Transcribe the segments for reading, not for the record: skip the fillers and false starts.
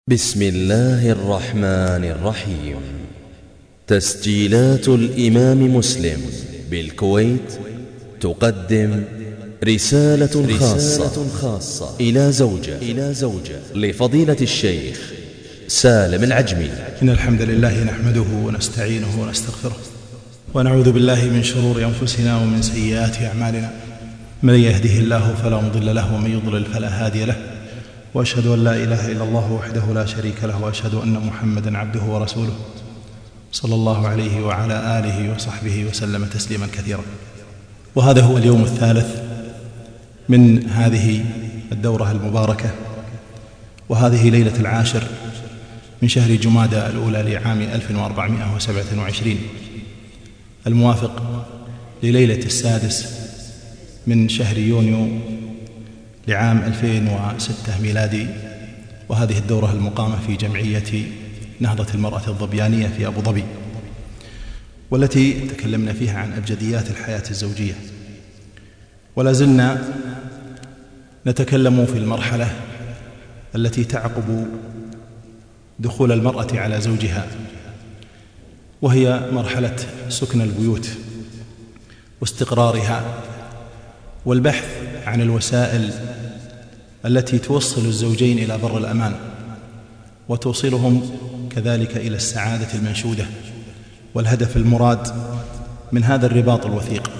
بسم الله الرحمن الرحيم. تسجيلات الإمام مسلم بالكويت تقدم رسالة خاصة إلى زوجة لفضيلة الشيخ سالم العجمي. إن الحمد لله نحمده ونستعينه ونستغفره ونعوذ بالله من شرور أنفسنا ومن سيئات أعمالنا، من يهده الله فلا مضل له ومن يضلل فلا هادي له، وأشهد أن لا إله إلا الله وحده لا شريك له، وأشهد أن محمدا عبده ورسوله صلى الله عليه وعلى آله وصحبه وسلم تسليما كثيرا. وهذا هو اليوم الثالث من هذه الدورة المباركة، وهذه ليلة العاشر من شهر جمادى الأولى لعام 1427 الموافق لليلة السادس من شهر يونيو لعام 2006 ميلادي. وهذه الدورة المقامة في جمعية نهضة المرأة الظبيانية في أبو ظبي، والتي تكلمنا فيها عن أبجديات الحياة الزوجية، ولا زلنا نتكلم في المرحلة التي تعقب دخول المرأة على زوجها، وهي مرحلة سكن البيوت واستقرارها، والبحث عن الوسائل التي توصل الزوجين إلى بر الأمان وتوصلهم كذلك إلى السعادة المنشودة والهدف المراد من هذا الرباط الوثيق.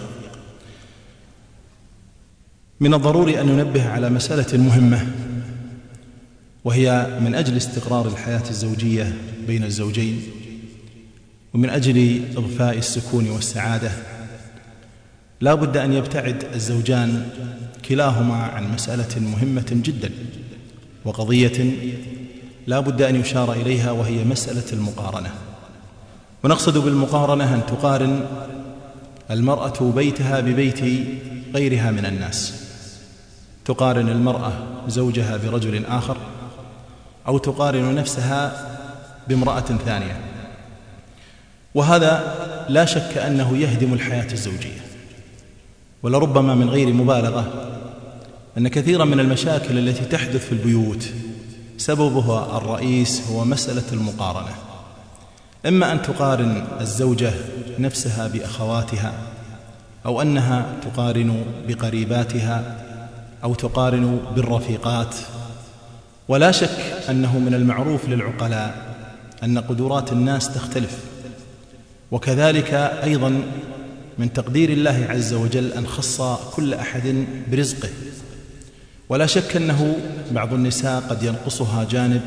من الضروري أن ننبه على مسألة مهمة، وهي من أجل استقرار الحياة الزوجية بين الزوجين ومن أجل إضفاء السكون والسعادة، لا بد أن يبتعد الزوجان كلاهما عن مسألة مهمة جدا وقضية لا بد أن يشار إليها، وهي مسألة المقارنة. ونقصد بالمقارنة أن تقارن المرأة بيتها ببيت غيرها من الناس، تقارن المرأة زوجها برجل آخر، أو تقارن نفسها بامرأة ثانية، وهذا لا شك أنه يهدم الحياة الزوجية. ولربما من غير مبالغة أن كثيرا من المشاكل التي تحدث في البيوت سببها الرئيس هو مسألة المقارنة، إما أن تقارن الزوجة نفسها بأخواتها، أو أنها تقارن بقريباتها، أو تقارن بالرفيقات. ولا شك أنه من المعروف للعقلاء أن قدرات الناس تختلف، وكذلك أيضا من تقدير الله عز وجل أن خص كل أحد برزقه. ولا شك أنه بعض النساء قد ينقصها جانب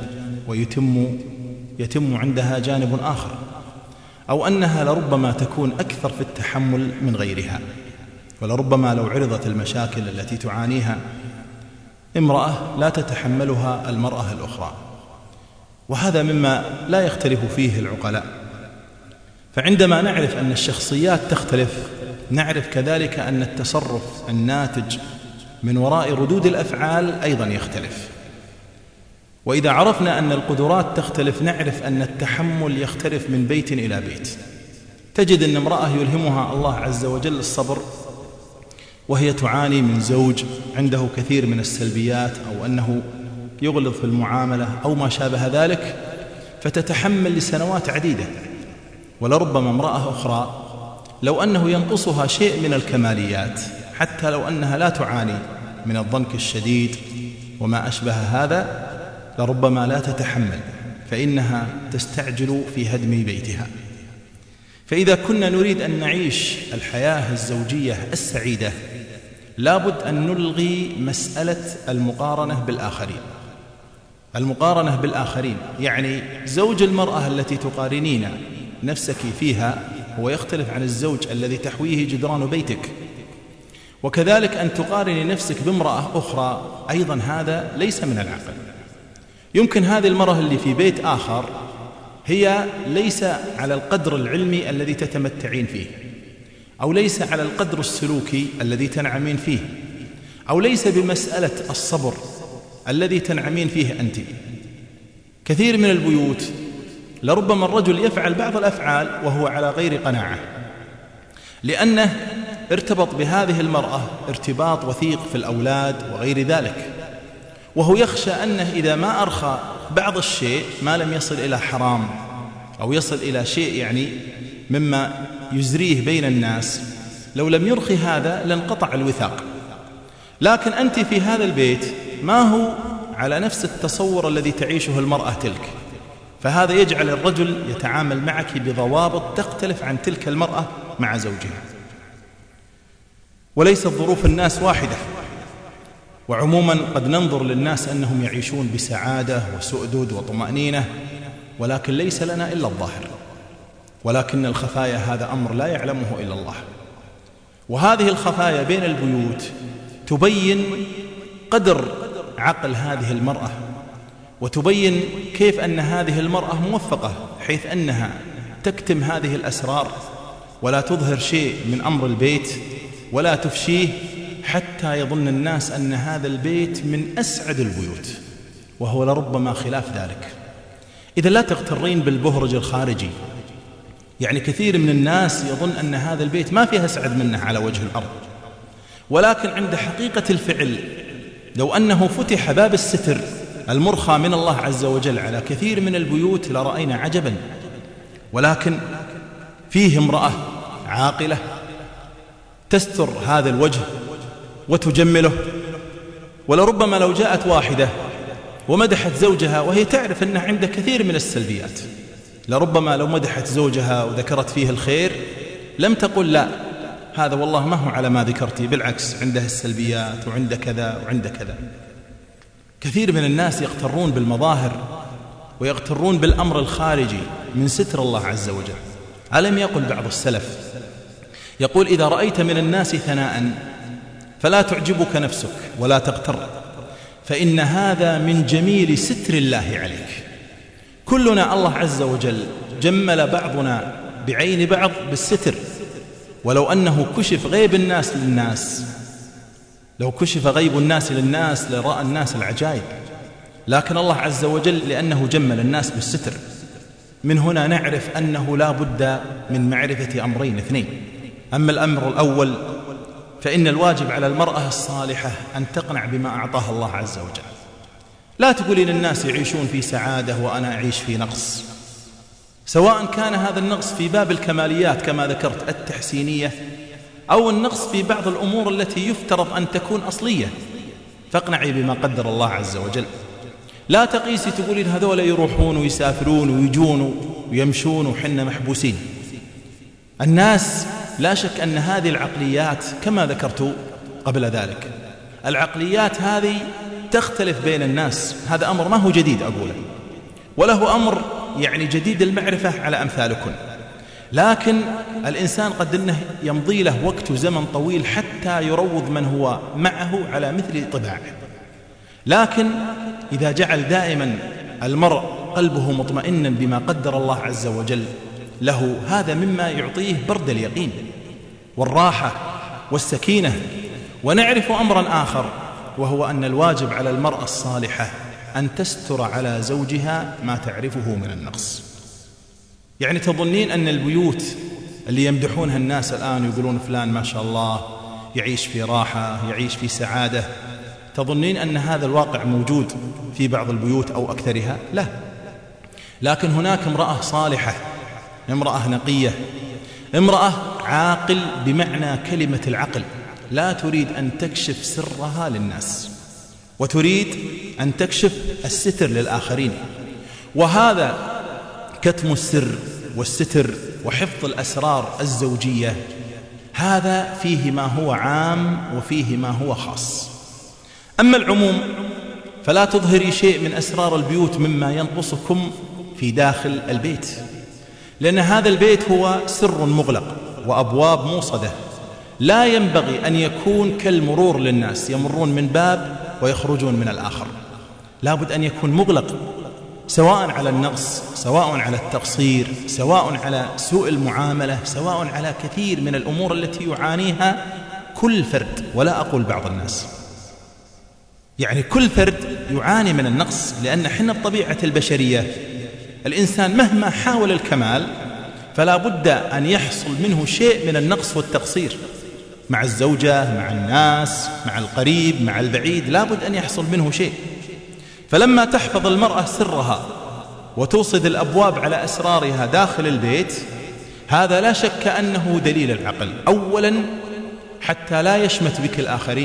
ويتم عندها جانب آخر، أو أنها لربما تكون أكثر في التحمل من غيرها، ولربما لو عرضت المشاكل التي تعانيها امرأة لا تتحملها المرأة الأخرى، وهذا مما لا يختلف فيه العقلاء. فعندما نعرف أن الشخصيات تختلف، نعرف كذلك أن التصرف الناتج من وراء ردود الأفعال أيضا يختلف. وإذا عرفنا أن القدرات تختلف، نعرف أن التحمل يختلف من بيت إلى بيت. تجد أن امرأة يلهمها الله عز وجل الصبر وهي تعاني من زوج عنده كثير من السلبيات، أو أنه يغلظ في المعاملة أو ما شابه ذلك، فتتحمل لسنوات عديدة. ولربما امرأة أخرى لو أنه ينقصها شيء من الكماليات، حتى لو أنها لا تعاني من الضنك الشديد وما أشبه هذا، لربما لا تتحمل، فإنها تستعجل في هدم بيتها. فإذا كنا نريد أن نعيش الحياة الزوجية السعيدة، لابد أن نلغي مسألة المقارنة بالآخرين. المقارنة بالآخرين يعني زوج المرأة التي تقارنين نفسك فيها هو يختلف عن الزوج الذي تحويه جدران بيتك، وكذلك أن تقارن نفسك بامرأة أخرى أيضا هذا ليس من العقل. يمكن هذه المرأة اللي في بيت آخر هي ليس على القدر العلمي الذي تتمتعين فيه، أو ليس على القدر السلوكي الذي تنعمين فيه، أو ليس بمسألة الصبر الذي تنعمين فيه أنت. كثير من البيوت لربما الرجل يفعل بعض الأفعال وهو على غير قناعة، لأنه ارتبط بهذه المرأة ارتباط وثيق في الأولاد وغير ذلك، وهو يخشى أنه إذا ما أرخى بعض الشيء ما لم يصل إلى حرام أو يصل إلى شيء يعني مما يزريه بين الناس، لو لم يرخي هذا لانقطع الوثاق. لكن أنت في هذا البيت ما هو على نفس التصور الذي تعيشه المرأة تلك، فهذا يجعل الرجل يتعامل معك بضوابط تختلف عن تلك المرأة مع زوجها. وليست ظروف الناس واحدة، وعموما قد ننظر للناس أنهم يعيشون بسعادة وسؤدد وطمأنينة، ولكن ليس لنا إلا الظاهر، ولكن الخفايا هذا أمر لا يعلمه إلا الله. وهذه الخفايا بين البيوت تبين قدر عقل هذه المرأة، وتبين كيف أن هذه المرأة موفقة، حيث أنها تكتم هذه الأسرار ولا تظهر شيء من أمر البيت ولا تفشيه، حتى يظن الناس أن هذا البيت من أسعد البيوت، وهو لربما خلاف ذلك. إذا لا تغترين بالبهرج الخارجي، يعني كثير من الناس يظن أن هذا البيت ما فيه أسعد منه على وجه الأرض، ولكن عند حقيقة الفعل لو أنه فتح باب الستر المرخى من الله عز وجل على كثير من البيوت لرأينا عجبا. ولكن فيه امرأة عاقلة تستر هذا الوجه وتجمله، ولربما لو جاءت واحدة ومدحت زوجها وهي تعرف أنها عند كثير من السلبيات، لربما لو مدحت زوجها وذكرت فيه الخير لم تقل لا هذا والله ما هو على ما ذكرتي، بالعكس عنده السلبيات وعنده كذا وعنده كذا. كثير من الناس يغترون بالمظاهر ويغترون بالأمر الخارجي من ستر الله عز وجل. ألم يقل بعض السلف يقول: إذا رأيت من الناس ثناء فلا تعجبك نفسك ولا تغتر، فإن هذا من جميل ستر الله عليك. كلنا الله عز وجل جمل بعضنا بعين بعض بالستر، ولو أنه كشف غيب الناس للناس، لو كشف غيب الناس للناس لرأى الناس العجائب، لكن الله عز وجل لأنه جمل الناس بالستر. من هنا نعرف أنه لا بد من معرفة أمرين اثنين. أما الأمر الأول فإن الواجب على المرأة الصالحة أن تقنع بما أعطاها الله عز وجل. لا تقولين الناس يعيشون في سعادة وأنا أعيش في نقص، سواء كان هذا النقص في باب الكماليات كما ذكرت التحسينية، أو النقص في بعض الأمور التي يفترض أن تكون أصلية، فاقنعي بما قدر الله عز وجل. لا تقيسي تقولين هذول يروحون ويسافرون ويجون ويمشون وحنا محبوسين. الناس لا شك أن هذه العقليات كما ذكرت قبل ذلك، العقليات هذه تختلف بين الناس، هذا أمر ما هو جديد أقوله، وله أمر يعني جديد المعرفة على أمثالكم. لكن الإنسان قد أنه يمضي له وقت وزمن طويل حتى يروض من هو معه على مثل طباعه. لكن إذا جعل دائما المرء قلبه مطمئنا بما قدر الله عز وجل له، هذا مما يعطيه برد اليقين والراحة والسكينة. ونعرف أمرا آخر، وهو أن الواجب على المرأة الصالحة أن تستر على زوجها ما تعرفه من النقص. يعني تظنين أن البيوت اللي يمدحونها الناس الآن يقولون فلان ما شاء الله يعيش في راحة يعيش في سعادة، تظنين أن هذا الواقع موجود في بعض البيوت أو أكثرها؟ لا. لكن هناك امرأة صالحة، امرأة نقية، امرأة عاقل بمعنى كلمة العقل، لا تريد أن تكشف سرها للناس، وتريد أن تكشف الستر للآخرين. وهذا كتم السر والستر وحفظ الأسرار الزوجية، هذا فيه ما هو عام وفيه ما هو خاص. أما العموم فلا تظهري شيء من أسرار البيوت مما ينقصكم في داخل البيت، لأن هذا البيت هو سر مغلق وأبواب موصدة، لا ينبغي أن يكون كالمرور للناس، يمرون من باب ويخرجون من الآخر. لا بد أن يكون مغلق، سواء على النقص، سواء على التقصير، سواء على سوء المعاملة، سواء على كثير من الأمور التي يعانيها كل فرد، ولا أقول بعض الناس، يعني كل فرد يعاني من النقص. لأن حنا بطبيعة البشرية الإنسان مهما حاول الكمال فلا بد أن يحصل منه شيء من النقص والتقصير، مع الزوجة، مع الناس، مع القريب، مع البعيد، لا بد أن يحصل منه شيء. فلما تحفظ المرأة سرها وتوصد الأبواب على أسرارها داخل البيت، هذا لا شك أنه دليل العقل. أولا حتى لا يشمت بك الآخرين،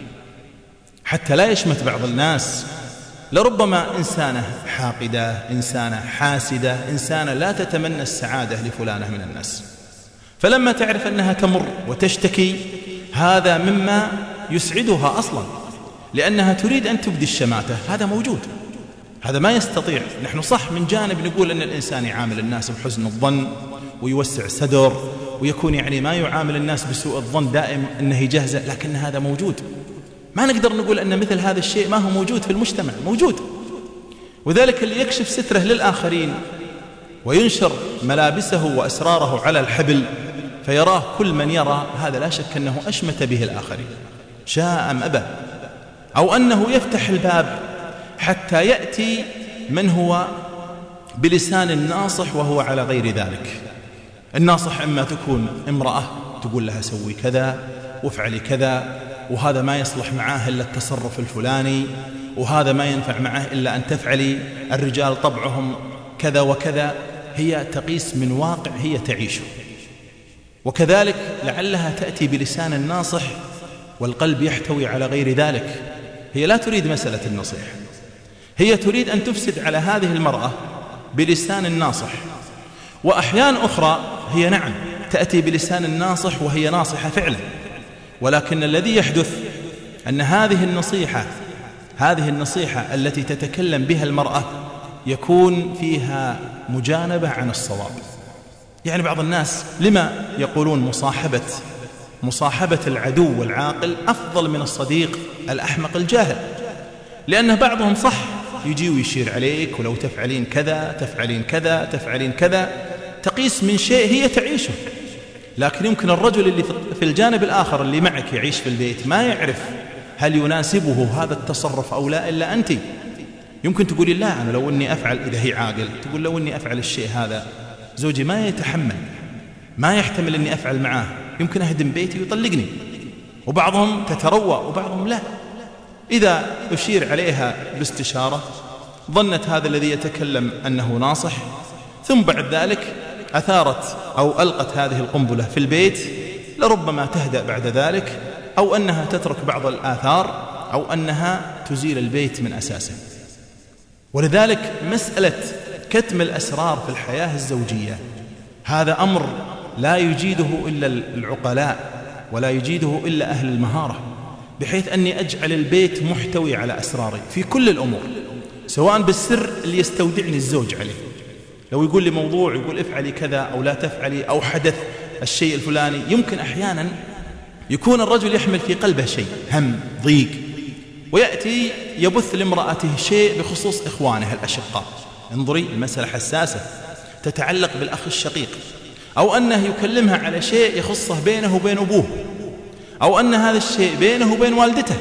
حتى لا يشمت بعض الناس. لربما إنسانة حاقدة، إنسانة حاسدة، إنسانة لا تتمنى السعادة لفلانة من الناس، فلما تعرف أنها تمر وتشتكي هذا مما يسعدها أصلا، لأنها تريد أن تبدي الشماتة. هذا موجود، هذا ما يستطيع. نحن صح من جانب نقول أن الإنسان يعامل الناس بحسن الظن ويوسع صدر ويكون ما يعامل الناس بسوء الظن دائم أنه يجهزه، لكن هذا موجود. ما نقدر نقول أن مثل هذا الشيء ما هو موجود في المجتمع، موجود. وذلك اللي يكشف ستره للآخرين وينشر ملابسه وأسراره على الحبل فيراه كل من يرى، هذا لا شك أنه أشمت به الآخرين شاء أم أبى. أو أنه يفتح الباب حتى يأتي من هو بلسان ناصح وهو على غير ذلك. الناصح إما تكون امرأة تقول لها سوي كذا وافعلي كذا، وهذا ما يصلح معاه إلا التصرف الفلاني، وهذا ما ينفع معه إلا أن تفعلي، الرجال طبعهم كذا وكذا. هي تقيس من واقع هي تعيشه. وكذلك لعلها تأتي بلسان ناصح والقلب يحتوي على غير ذلك. هي لا تريد مسألة النصيحة، هي تريد أن تفسد على هذه المرأة بلسان ناصح. وأحيان أخرى هي نعم تأتي بلسان ناصح وهي ناصحة فعلا، ولكن الذي يحدث أن هذه النصيحة التي تتكلم بها المرأة يكون فيها مجانبة عن الصواب. بعض الناس لما يقولون مصاحبة العدو والعاقل أفضل من الصديق الأحمق الجاهل؟ لأن بعضهم صح يجي ويشير عليك، ولو تفعلين كذا تفعلين كذا تفعلين كذا، تقيس من شيء هي تعيشه. لكن يمكن الرجل اللي في الجانب الآخر اللي معك يعيش في البيت ما يعرف هل يناسبه هذا التصرف أو لا إلا أنت. يمكن تقولي لا، أنا لو أني أفعل، إذا هي عاقل تقول لو أني أفعل الشيء هذا زوجي ما يتحمل، ما يحتمل أني أفعل معاه، يمكن أهدم بيتي ويطلقني. وبعضهم تتروى وبعضهم لا. إذا أشير عليها باستشارة ظنت هذا الذي يتكلم أنه ناصح، ثم بعد ذلك أثارت أو ألقت هذه القنبلة في البيت، لربما تهدأ بعد ذلك، أو أنها تترك بعض الآثار، أو أنها تزيل البيت من أساسه. ولذلك مسألة كتم الأسرار في الحياة الزوجية هذا أمر لا يجيده إلا العقلاء ولا يجيده إلا أهل المهارة، بحيث أني أجعل البيت محتوي على أسراري في كل الأمور، سواء بالسر اللي يستودعني الزوج عليه. لو يقول لي موضوع، يقول افعلي كذا أو لا تفعلي، أو حدث الشيء الفلاني، يمكن أحيانا يكون الرجل يحمل في قلبه شيء، هم، ضيق، ويأتي يبث لامرأته شيء بخصوص إخوانها الأشقاء. انظري، المسألة حساسة تتعلق بالأخ الشقيق، أو أنه يكلمها على شيء يخصه بينه وبين أبوه، أو أن هذا الشيء بينه وبين والدته.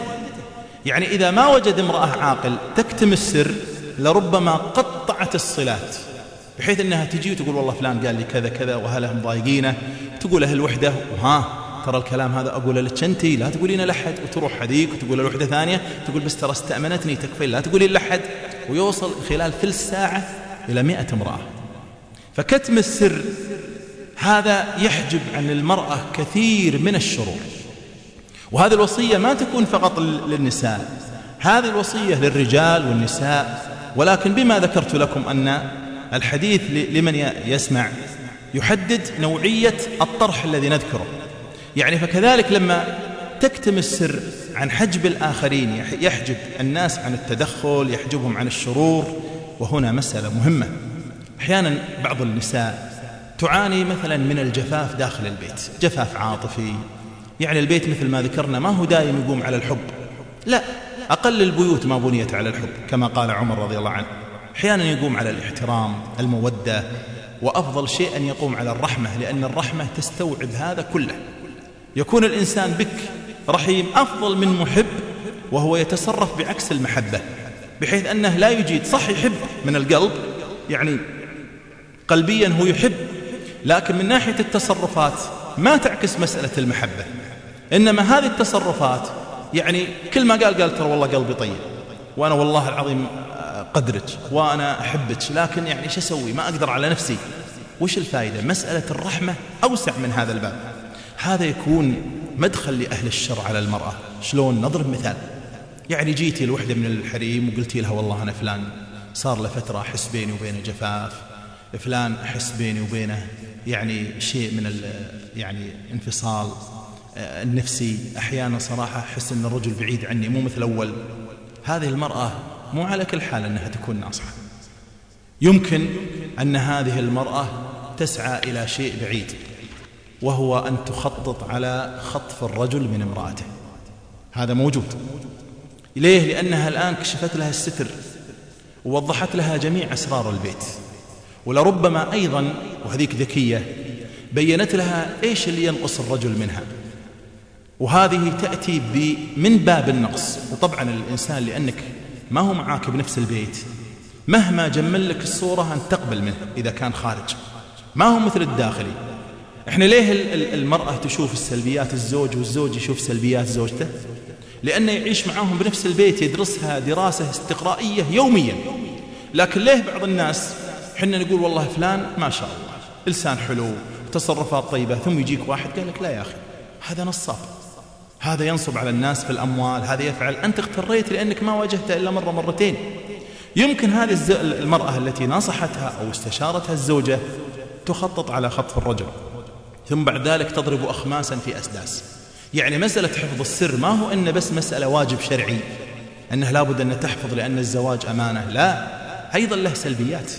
إذا ما وجد امرأة عاقل تكتم السر لربما قطعت الصلات، بحيث أنها تجي وتقول والله فلان قال لي كذا كذا وهله مضايقينه، تقول له الوحدة ترى الكلام هذا أقول لك أنتي، لا تقولين لحد، وتروح هذيك وتقول الوحدة ثانية تقول بس ترى استأمنتني تكفي، لا تقولين لحد، ويوصل خلال ثلث ساعة إلى 100 امرأة. فكتم السر هذا يحجب عن المرأة كثير من الشرور. وهذه الوصية ما تكون فقط للنساء، هذه الوصية للرجال والنساء، ولكن بما ذكرت لكم أن الحديث لمن يسمع يحدد نوعية الطرح الذي نذكره. فكذلك لما تكتم السر عن حجب الآخرين يحجب الناس عن التدخل، يحجبهم عن الشرور. وهنا مسألة مهمة، أحيانا بعض النساء تعاني مثلا من الجفاف داخل البيت، جفاف عاطفي. البيت مثل ما ذكرنا ما هو دائم يقوم على الحب، لا، أقل البيوت ما بنيت على الحب كما قال عمر رضي الله عنه. أحيانا يقوم على الاحترام، المودة، وأفضل شيء أن يقوم على الرحمة، لأن الرحمة تستوعب هذا كله. يكون الإنسان بك رحيم أفضل من محب وهو يتصرف بعكس المحبة، بحيث أنه لا يجيد، صح يحب من القلب، قلبيا هو يحب، لكن من ناحية التصرفات ما تعكس مسألة المحبة. إنما هذه التصرفات كل ما قال ترى والله قلبي طيب، وأنا والله العظيم قدرك وأنا أحبك، لكن يعني شو أسوي، ما أقدر على نفسي. وش الفائدة؟ مسألة الرحمة أوسع من هذا الباب. هذا يكون مدخل لأهل الشر على المرأة. شلون؟ نضرب مثال. يعني جيتي لوحدة من الحريم وقلتي لها والله أنا فلان صار له فترة أحس بيني وبينه جفاف، فلان أحس بيني وبينه يعني شيء من يعني انفصال النفسي، أحيانا صراحة أحس أن الرجل بعيد عني مو مثل أول. هذه المرأة مو على كل حال أنها تكون ناصحة، يمكن أن هذه المرأة تسعى إلى شيء بعيد، وهو أن تخطط على خطف الرجل من امرأته. هذا موجود. ليه؟ لأنها الآن كشفت لها الستر ووضحت لها جميع أسرار البيت، ولربما أيضا وهذيك ذكية بيّنت لها إيش اللي ينقص الرجل منها، وهذه تأتي من باب النقص. وطبعا الإنسان لأنك ما هو معاك بنفس البيت مهما جمل لك الصورة أن تقبل منه إذا كان خارج، ما هو مثل الداخلي. إحنا ليه المرأة تشوف السلبيات الزوج والزوج يشوف سلبيات زوجته؟ لأنه يعيش معاهم بنفس البيت، يدرسها دراسة استقرائية يوميا. لكن ليه بعض الناس حنا نقول والله فلان ما شاء الله لسان حلو وتصرفات طيبة، ثم يجيك واحد قال لك لا يا أخي هذا نصاب، هذا ينصب على الناس في الأموال، هذا يفعل. أنت اغتريت لأنك ما واجهته إلا مرة مرتين. يمكن هذه المرأة التي نصحتها أو استشارتها الزوجة تخطط على خطف الرجل، ثم بعد ذلك تضرب أخماسا في أسداس. يعني مسألة حفظ السر ما هو أن بس مسألة واجب شرعي أنه لابد أن تحفظ لأن الزواج أمانة، لا، أيضا له سلبيات.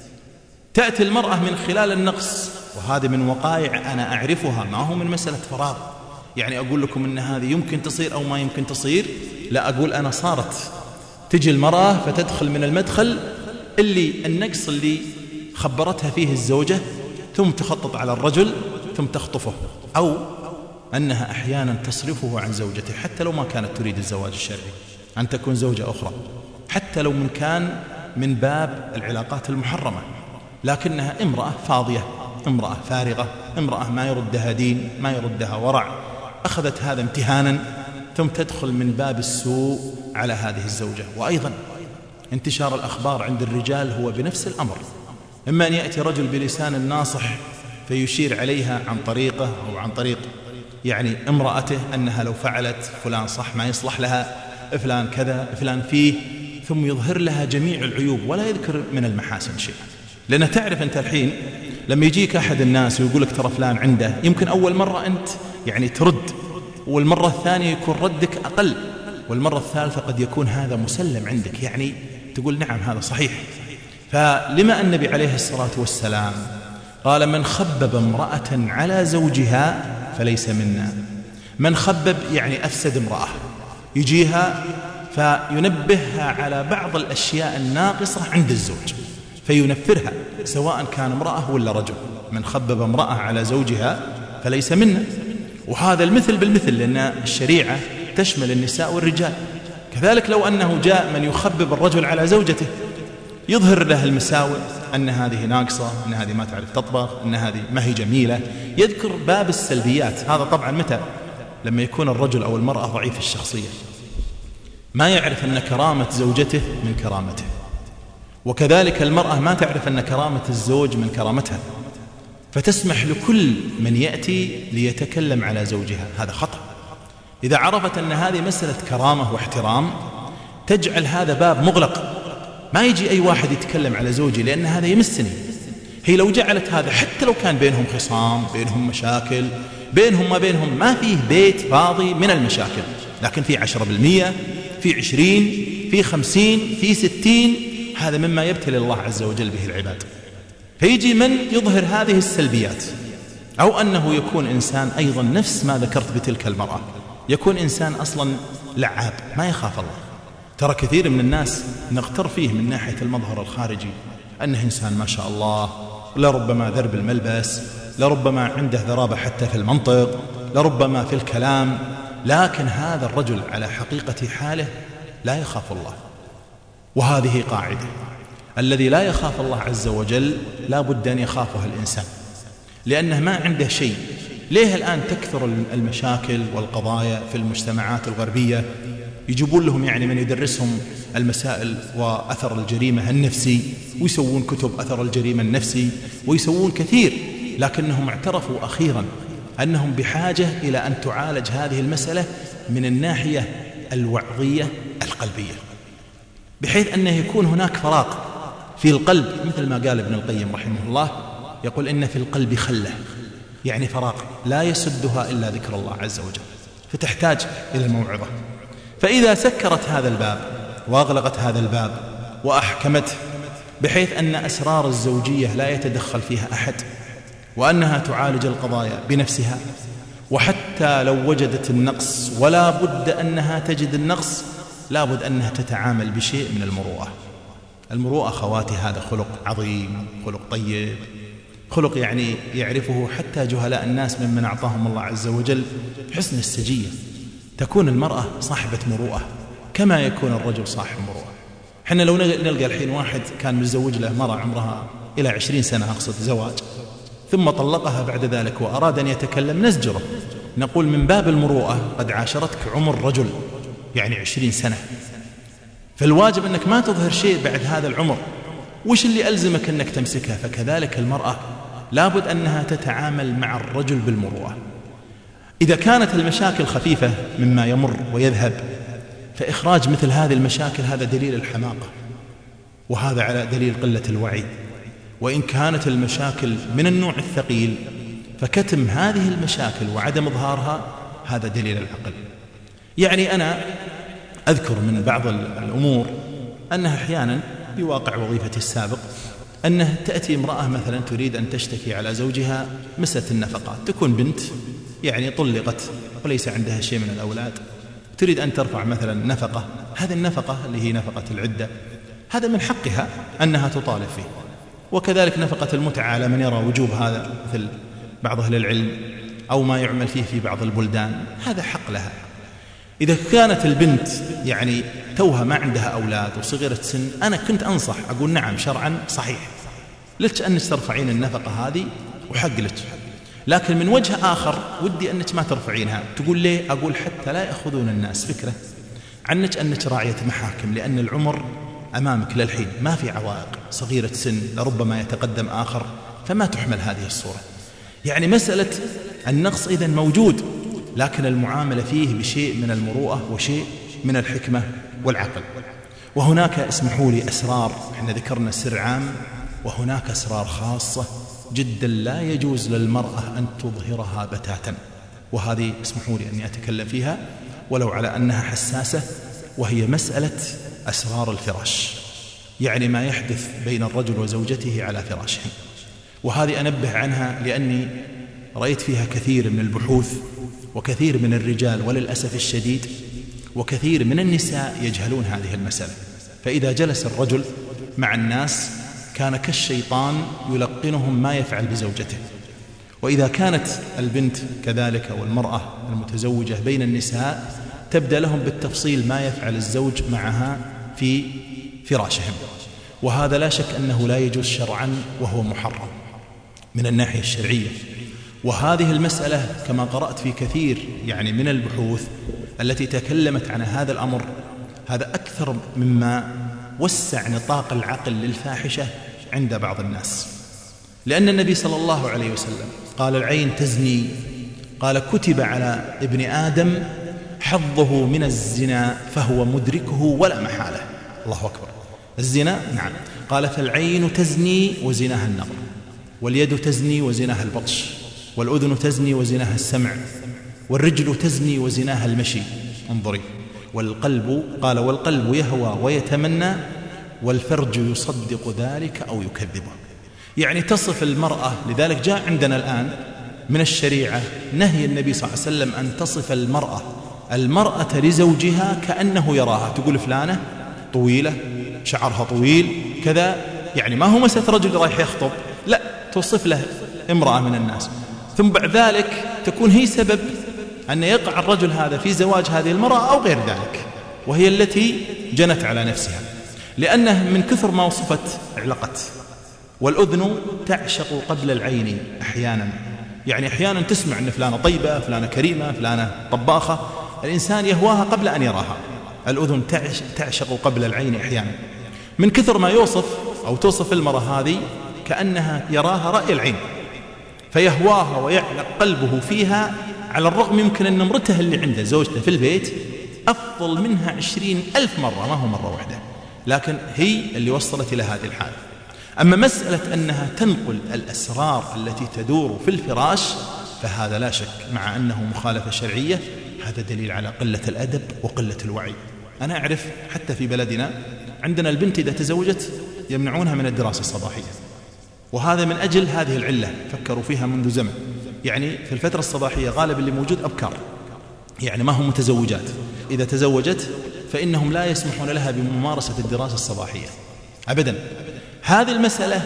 تأتي المرأة من خلال النقص، وهذه من وقائع أنا أعرفها، ما هو من مسألة فراغ. يعني أقول لكم أن هذه يمكن تصير أو ما يمكن تصير، لا، أقول أنا صارت. تجي المرأة فتدخل من المدخل اللي النقص اللي خبرتها فيه الزوجة، ثم تخطط على الرجل ثم تخطفه، أو أنها أحيانا تصرفه عن زوجته حتى لو ما كانت تريد الزواج الشرعي، أن تكون زوجة أخرى، حتى لو من كان من باب العلاقات المحرمة، لكنها امرأة فاضية، امرأة فارغة، امرأة ما يردها دين، ما يردها ورع، أخذت هذا امتهانا، ثم تدخل من باب السوء على هذه الزوجة. وأيضا انتشار الأخبار عند الرجال هو بنفس الأمر، إما أن يأتي رجل بلسان ناصح فيشير عليها عن طريقه أو عن طريق يعني امرأته أنها لو فعلت فلان صح ما يصلح لها، فلان كذا، فلان فيه، ثم يظهر لها جميع العيوب ولا يذكر من المحاسن شيء. لأن تعرف أنت الحين لما يجيك أحد الناس ويقول لك ترى فلان عنده، يمكن أول مرة أنت يعني ترد، والمرة الثانية يكون ردك أقل، والمرة الثالثة قد يكون هذا مسلم عندك، يعني تقول نعم هذا صحيح. فلما النبي عليه الصلاة والسلام قال من خبب امرأة على زوجها فليس منا. من خبب يعني أفسد امرأة، يجيها فينبهها على بعض الأشياء الناقصة عند الزوج فينفرها، سواء كان امرأة ولا رجل. من خبب امرأة على زوجها فليس منا. وهذا المثل بالمثل، لأن الشريعة تشمل النساء والرجال. كذلك لو أنه جاء من يخبب الرجل على زوجته، يظهر له المساوئ، أن هذه ناقصة، أن هذه ما تعرف تطبخ، أن هذه ما هي جميلة، يذكر باب السلبيات. هذا طبعا متى؟ لما يكون الرجل أو المرأة ضعيف الشخصية، ما يعرف أن كرامة زوجته من كرامته، وكذلك المرأة ما تعرف أن كرامة الزوج من كرامتها، فتسمح لكل من يأتي ليتكلم على زوجها. هذا خطأ. إذا عرفت أن هذه مسألة كرامة واحترام تجعل هذا باب مغلق، ما يجي أي واحد يتكلم على زوجي لأن هذا يمسني. هي لو جعلت هذا حتى لو كان بينهم خصام، بينهم مشاكل، بينهم ما بينهم، ما فيه بيت فاضي من المشاكل، لكن في 10%، في 20%، في 50%، في 60%، هذا مما يبتلي الله عز وجل به العباد. فيجي من يظهر هذه السلبيات، أو أنه يكون إنسان أيضا نفس ما ذكرت بتلك المرأة، يكون إنسان أصلا لعاب ما يخاف الله. ترى كثير من الناس نغتر فيه من ناحية المظهر الخارجي أنه إنسان ما شاء الله، لربما ذرب الملبس، لربما عنده ذرابة حتى في المنطق، لربما في الكلام، لكن هذا الرجل على حقيقة حاله لا يخاف الله. وهذه قاعدة، الذي لا يخاف الله عز وجل لا بد أن يخافها الإنسان، لأنه ما عنده شيء. ليه الآن تكثر المشاكل والقضايا في المجتمعات الغربية؟ يجيبون لهم يعني من يدرسهم المسائل وأثر الجريمة النفسي، ويسوون كتب أثر الجريمة النفسي، ويسوون كثير، لكنهم اعترفوا أخيرا أنهم بحاجة إلى أن تعالج هذه المسألة من الناحية الوعظية القلبية، بحيث أنه يكون هناك فراغ في القلب، مثل ما قال ابن القيم رحمه الله، يقول إن في القلب خلة، يعني فراغ لا يسدها إلا ذكر الله عز وجل، فتحتاج إلى الموعظة. فإذا سكرت هذا الباب وأغلقت هذا الباب وأحكمته بحيث أن أسرار الزوجية لا يتدخل فيها أحد، وأنها تعالج القضايا بنفسها، وحتى لو وجدت النقص ولا بد أنها تجد النقص، لا بد أنها تتعامل بشيء من المروءة. المروءة خواتي هذا خلق عظيم، خلق طيب، خلق يعني يعرفه حتى جهلاء الناس ممن أعطاهم الله عز وجل حسن السجية. تكون المرأة صاحبة مروءة كما يكون الرجل صاحب مروءة. حنا لو نلقى الحين واحد كان متزوج له مرأة عمرها إلى 20 سنة أقصد زواج، ثم طلقها بعد ذلك وأراد أن يتكلم، نزجره، نقول من باب المروءة قد عاشرتك عمر رجل يعني 20 سنة، فالواجب أنك ما تظهر شيء بعد هذا العمر. وش اللي ألزمك أنك تمسكها؟ فكذلك المرأة لابد أنها تتعامل مع الرجل بالمروءة. إذا كانت المشاكل خفيفة مما يمر ويذهب، فإخراج مثل هذه المشاكل هذا دليل الحماقة، وهذا على دليل قلة الوعي. وإن كانت المشاكل من النوع الثقيل، فكتم هذه المشاكل وعدم إظهارها هذا دليل العقل. يعني أنا أذكر من بعض الأمور أنها أحيانا بواقع وظيفتي السابق، أنه تأتي امرأة مثلا تريد أن تشتكي على زوجها مسألة النفقات، تكون بنت يعني طلقت وليس عندها شيء من الأولاد، تريد أن ترفع مثلا نفقة، هذه النفقة اللي هي نفقة العدة هذا من حقها أنها تطالب فيه، وكذلك نفقة المتعة على من يرى وجوب هذا مثل بعض أهل العلم أو ما يعمل فيه في بعض البلدان، هذا حق لها. إذا كانت البنت يعني توها ما عندها أولاد وصغيرة سن، أنا كنت أنصح أقول نعم شرعا صحيح لك أنك ترفعين النفقة هذه وحق لك، لكن من وجه آخر ودي أنك ما ترفعينها. تقول ليه؟ أقول حتى لا يأخذون الناس فكرة عنك أنك راعية محاكم، لأن العمر أمامك للحين ما في عوائق، صغيرة سن لربما يتقدم آخر، فما تحمل هذه الصورة. يعني مسألة النقص إذن موجود، لكن المعاملة فيه بشيء من المروءة وشيء من الحكمة والعقل. وهناك اسمحوا لي أسرار، احنا ذكرنا سر عام، وهناك أسرار خاصة جدا لا يجوز للمرأة أن تظهرها بتاتا، وهذه اسمحوا لي أني أتكلم فيها ولو على أنها حساسة، وهي مسألة أسرار الفراش، يعني ما يحدث بين الرجل وزوجته على فراشهم. وهذه أنبه عنها لأني رأيت فيها كثير من البحوث، وكثير من الرجال وللأسف الشديد وكثير من النساء يجهلون هذه المسألة. فإذا جلس الرجل مع الناس كان كالشيطان يلقنهم ما يفعل بزوجته، وإذا كانت البنت كذلك والمرأة المتزوجة بين النساء تبدأ لهم بالتفصيل ما يفعل الزوج معها في فراشهم، وهذا لا شك أنه لا يجوز شرعا وهو محرم من الناحية الشرعية. وهذه المسألة كما قرأت في كثير يعني من البحوث التي تكلمت عن هذا الأمر، هذا أكثر مما وسع نطاق العقل للفاحشة عند بعض الناس، لأن النبي صلى الله عليه وسلم قال العين تزني، قال كتب على ابن آدم حظه من الزنا فهو مدركه ولا محالة. الله أكبر. الزنا نعم، قال فالعين تزني وزناها النظر، واليد تزني وزناها البطش، والأذن تزني وزناها السمع، والرجل تزني وزناها المشي، انظري، والقلب قال والقلب يهوى ويتمنى، والفرج يصدق ذلك أو يكذبه. يعني تصف المرأة، لذلك جاء عندنا الآن من الشريعة نهي النبي صلى الله عليه وسلم أن تصف المرأة لزوجها كأنه يراها، تقول فلانة طويلة شعرها طويل كذا، يعني ما هو مسألة رجل رايح يخطب، لا، توصف له امرأة من الناس، ثم بعد ذلك تكون هي سبب أن يقع الرجل هذا في زواج هذه المرأة أو غير ذلك، وهي التي جنت على نفسها، لأنه من كثر ما وصفت علقت. والأذن تعشق قبل العين أحيانا، يعني أحيانا تسمع أن فلانة طيبة، فلانة كريمة، فلانة طباخة، الإنسان يهواها قبل أن يراها، الأذن تعشق قبل العين أحيانا، من كثر ما يوصف أو توصف المرأة هذه كأنها يراها رأي العين فيهواها ويعلق قلبه فيها، على الرغم يمكن أن امرته اللي عنده زوجته في البيت أفضل منها 20,000 مرة، ما هو مرة واحدة، لكن هي اللي وصلت إلى هذه الحال. أما مسألة أنها تنقل الأسرار التي تدور في الفراش فهذا لا شك مع أنه مخالفة شرعية، هذا دليل على قلة الأدب وقلة الوعي. أنا أعرف حتى في بلدنا عندنا البنت إذا تزوجت يمنعونها من الدراسة الصباحية، وهذا من أجل هذه العلة فكروا فيها منذ زمن. يعني في الفترة الصباحية غالب اللي موجود أبكار، يعني ما هم متزوجات، إذا تزوجت فإنهم لا يسمحون لها بممارسة الدراسة الصباحية أبدا. هذه المسألة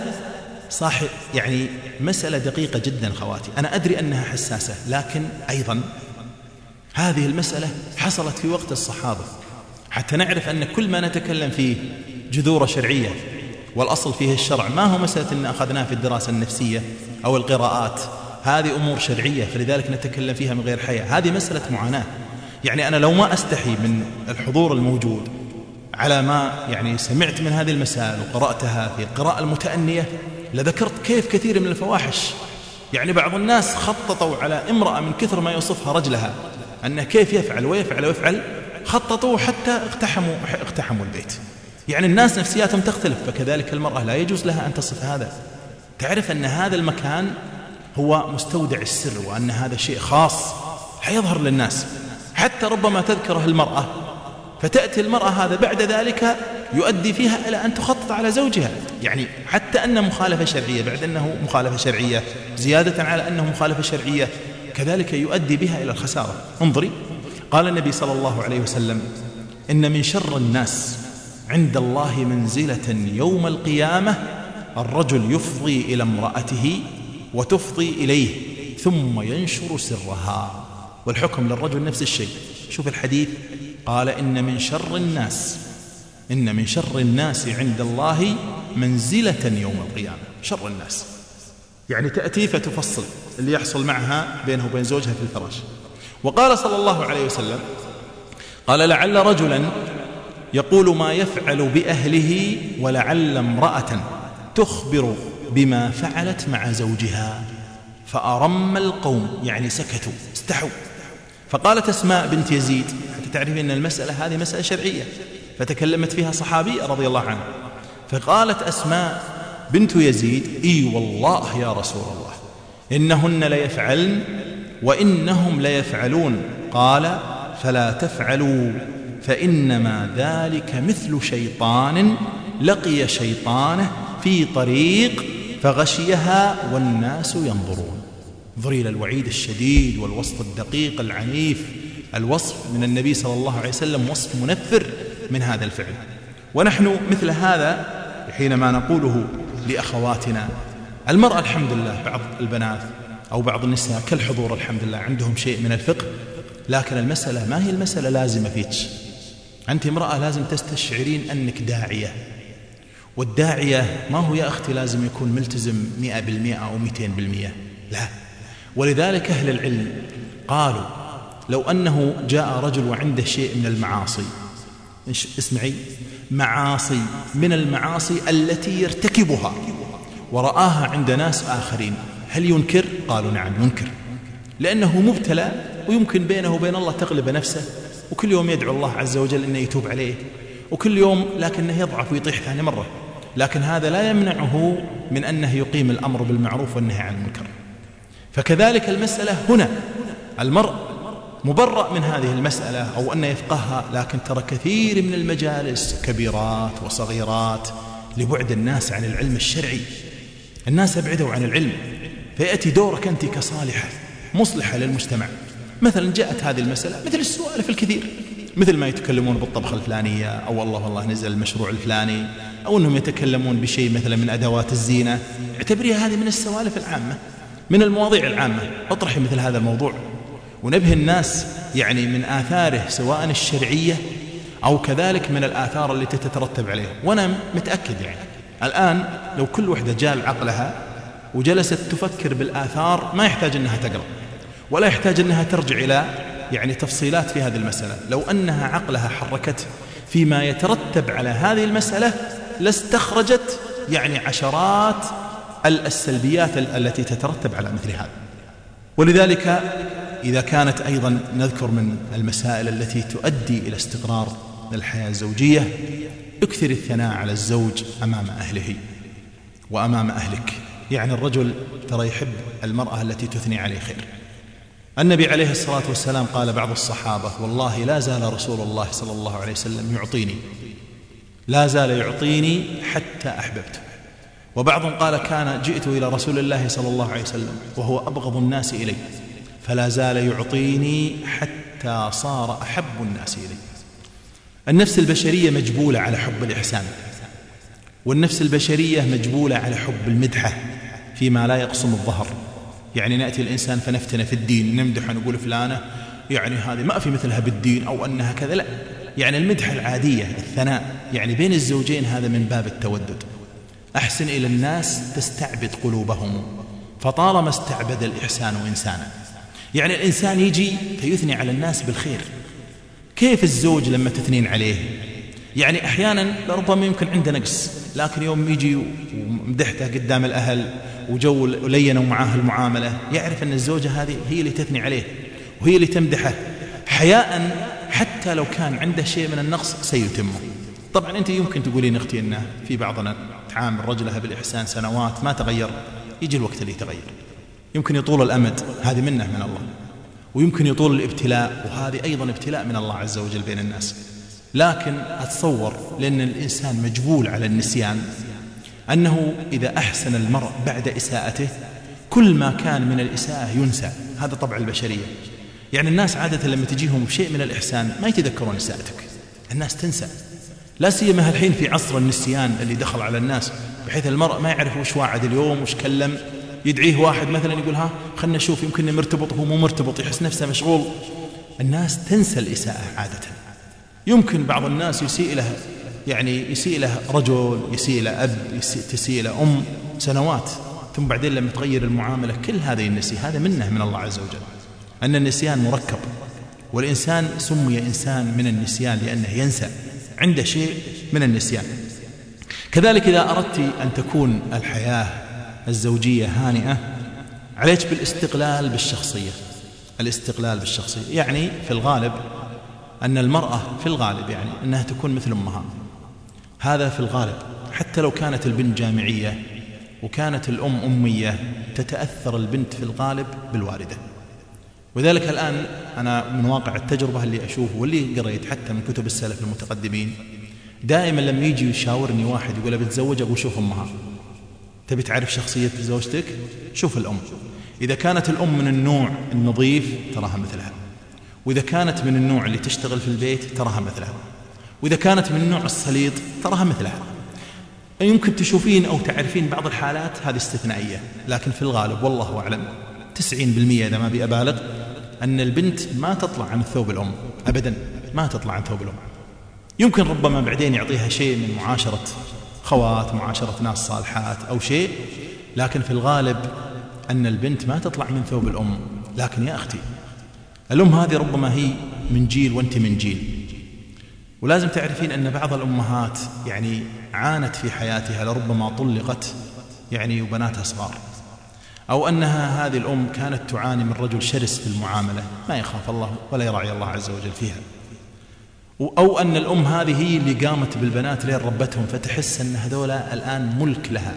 يعني مسألة دقيقة جدا خواتي، أنا أدري أنها حساسة، لكن أيضا هذه المسألة حصلت في وقت الصحابة، حتى نعرف أن كل ما نتكلم فيه جذور شرعية والأصل فيه الشرع، ما هو مسألة أن أخذناه في الدراسة النفسية أو القراءات، هذه أمور شرعية فلذلك نتكلم فيها من غير حياء. هذه مسألة معاناة، يعني أنا لو ما أستحي من الحضور الموجود على ما يعني سمعت من هذه المسائل وقرأتها في القراءة المتأنية لذكرت كيف كثير من الفواحش، يعني بعض الناس خططوا على امرأة من كثر ما يوصفها رجلها أنه كيف يفعل ويفعل ويفعل، خططوا حتى اقتحموا البيت. يعني الناس نفسياتهم تختلف، فكذلك المرأة لا يجوز لها أن تصف هذا، تعرف أن هذا المكان هو مستودع السر، وأن هذا شيء خاص لا يظهر للناس، حتى ربما تذكره المرأة فتأتي المرأة هذا بعد ذلك يؤدي فيها إلى أن تخطط على زوجها، يعني حتى أن مخالفة شرعية بعد أنه مخالفة شرعية زيادة على أنه مخالفة شرعية كذلك يؤدي بها إلى الخسارة. انظري، قال النبي صلى الله عليه وسلم: إن من شر الناس عند الله منزلة يوم القيامة الرجل يفضي إلى امرأته وتفضي إليه ثم ينشر سرها، والحكم للرجل نفس الشيء. شوف الحديث، قال: إن من شر الناس عند الله منزلة يوم القيامة. شر الناس يعني تأتي فتفصل اللي يحصل معها بينه وبين زوجها في الفراش. وقال صلى الله عليه وسلم: قال: لعل رجلا يقول ما يفعل بأهله ولعل امرأة تخبر بما فعلت مع زوجها فأرم القوم، يعني سكتوا استحوا. فقالت أسماء بنت يزيد، حتى تعرفين أن المسألة هذه مسألة شرعية فتكلمت فيها صحابية رضي الله عنه، فقالت أسماء بنت يزيد: إي والله يا رسول الله إنهن ليفعلن وإنهم ليفعلون. قال: فلا تفعلوا فإنما ذلك مثل شيطان لقي شيطانه في طريق فغشيها والناس ينظرون. انظري إلى الوعيد الشديد والوصف الدقيق العنيف، الوصف من النبي صلى الله عليه وسلم وصف منفر من هذا الفعل. ونحن مثل هذا حينما نقوله لأخواتنا، المرأة الحمد لله بعض البنات أو بعض النساء كالحضور الحمد لله عندهم شيء من الفقه، لكن المسألة ما هي المسألة لازمة فيك. أنت امرأة لازم تستشعرين أنك داعية، والداعية ما هو يا أختي لازم يكون ملتزم 100% أو 200%، لا. ولذلك أهل العلم قالوا لو أنه جاء رجل وعنده شيء من المعاصي، اسمعي، معاصي من المعاصي التي يرتكبها ورآها عند ناس آخرين، هل ينكر؟ قالوا نعم ينكر، لأنه مبتلى ويمكن بينه وبين الله تغلب نفسه، وكل يوم يدعو الله عز وجل أنه يتوب عليه، وكل يوم لكنه يضعف ويطيح ثاني مرة، لكن هذا لا يمنعه من أنه يقيم الأمر بالمعروف والنهي عن المنكر. فكذلك المسألة هنا، المرء مبرأ من هذه المسألة أو أن يفقهها، لكن ترى كثير من المجالس كبيرات وصغيرات لبعد الناس عن العلم الشرعي، الناس أبعدوا عن العلم، فيأتي دورك أنت كصالحة مصلحة للمجتمع. مثلا جاءت هذه المسألة مثل السوالف الكثير، مثل ما يتكلمون بالطبخة الفلانية أو والله نزل المشروع الفلاني، أو أنهم يتكلمون بشيء مثلا من أدوات الزينة، اعتبريها هذه من السوالف العامة، من المواضيع العامة. اطرحي مثل هذا الموضوع ونبه الناس يعني من آثاره سواء الشرعية أو كذلك من الآثار التي تترتب عليه. وأنا متأكد يعني الآن لو كل وحدة جال عقلها وجلست تفكر بالآثار ما يحتاج أنها تقرأ ولا يحتاج أنها ترجع إلى يعني تفصيلات في هذه المسألة، لو أنها عقلها حركته فيما يترتب على هذه المسألة لاستخرجت يعني عشرات السلبيات التي تترتب على مثل هذا. ولذلك إذا كانت أيضا نذكر من المسائل التي تؤدي إلى استقرار الحياة الزوجية، اكثر الثناء على الزوج أمام أهله وأمام أهلك. يعني الرجل ترى يحب المرأة التي تثني عليه خير. النبي عليه الصلاة والسلام قال بعض الصحابة: والله لا زال رسول الله صلى الله عليه وسلم يعطيني، لا زال يعطيني حتى أحببته. وبعضهم قال: كان جئت إلى رسول الله صلى الله عليه وسلم وهو أبغض الناس إلي فلا زال يعطيني حتى صار أحب الناس إلي. النفس البشرية مجبولة على حب الإحسان، والنفس البشرية مجبولة على حب المدحة فيما لا يقصم الظهر. يعني نأتي الإنسان فنفتن في الدين، نمدح ونقول فلانة يعني هذه ما في مثلها بالدين أو أنها كذا، لا، يعني المدحة العادية، الثناء يعني بين الزوجين، هذا من باب التودد. أحسن إلى الناس تستعبد قلوبهم، فطالما استعبد الإحسان إنسانا. يعني الإنسان يجي فيثني على الناس بالخير. كيف الزوج لما تثنين عليه؟ يعني أحيانا ربما يمكن عنده نقص، لكن يوم يجي ومدحته قدام الأهل وجو لينوا معاه المعاملة، يعرف أن الزوجة هذه هي اللي تثني عليه وهي اللي تمدحه حياء، حتى لو كان عنده شيء من النقص سيتمه. طبعا أنت يمكن تقولين أختي أنه في بعضنا تعامل رجلها بالإحسان سنوات ما تغير، يجي الوقت اللي يتغير. يمكن يطول الأمد، هذه منه من الله، ويمكن يطول الابتلاء، وهذه أيضا ابتلاء من الله عز وجل بين الناس. لكن أتصور لأن الإنسان مجبول على النسيان أنه إذا أحسن المرء بعد إساءته كل ما كان من الإساءة ينسى. هذا طبع البشرية. يعني الناس عادة لما تجيهم شيء من الإحسان ما يتذكرون إساءتك، الناس تنسى. لا سيما الحين في عصر النسيان اللي دخل على الناس، بحيث المرء ما يعرف وش واعد اليوم وش كلم. يدعيه واحد مثلا يقول: ها خلنا نشوف، يمكن مرتبط وهو مو مرتبط، يحس نفسه مشغول. الناس تنسى الإساءة عادة. يمكن بعض الناس يسيء له، يعني يسيء له رجل، يسيء له أب، تسيء له أم سنوات، ثم بعدين لما تغير المعاملة كل هذا ينسي. هذا منه من الله عز وجل، أن النسيان مركب، والإنسان سمي إنسان من النسيان لأنه ينسى، عنده شيء من النسيان. كذلك إذا أردت أن تكون الحياة الزوجية هانئة، عليك بالاستقلال بالشخصية. الاستقلال بالشخصية يعني في الغالب أن المرأة في الغالب يعني أنها تكون مثل أمها، هذا في الغالب. حتى لو كانت البنت جامعية وكانت الأم أمية، تتأثر البنت في الغالب بالوالدة. وذلك الآن أنا من واقع التجربة اللي أشوفه واللي قريت حتى من كتب السلف المتقدمين، دائما لما يجي يشاورني واحد يقول بتزوج، أقول شوف أمها. تبي تعرف شخصية زوجتك؟ شوف الأم. إذا كانت الأم من النوع النظيف تراها مثلها، وإذا كانت من النوع اللي تشتغل في البيت تراها مثلها، وإذا كانت من النوع السليط تراها مثلها. يمكن تشوفين أو تعرفين بعض الحالات هذه استثنائية، لكن في الغالب والله أعلم 90% إذا ما بأبالغ أن البنت ما تطلع عن ثوب الأم أبدا، ما تطلع عن ثوب الأم. يمكن ربما بعدين يعطيها شيء من معاشرة خوات، معاشرة ناس صالحات أو شيء، لكن في الغالب أن البنت ما تطلع من ثوب الأم. لكن يا أختي، الأم هذه ربما هي من جيل وأنت من جيل، ولازم تعرفين أن بعض الأمهات يعني عانت في حياتها، لربما طلقت يعني وبناتها صغار، أو أنها هذه الأم كانت تعاني من رجل شرس في المعاملة ما يخاف الله ولا يراعي الله عز وجل فيها، أو أن الأم هذه هي اللي قامت بالبنات لين ربتهم، فتحس أن هذول الآن ملك لها،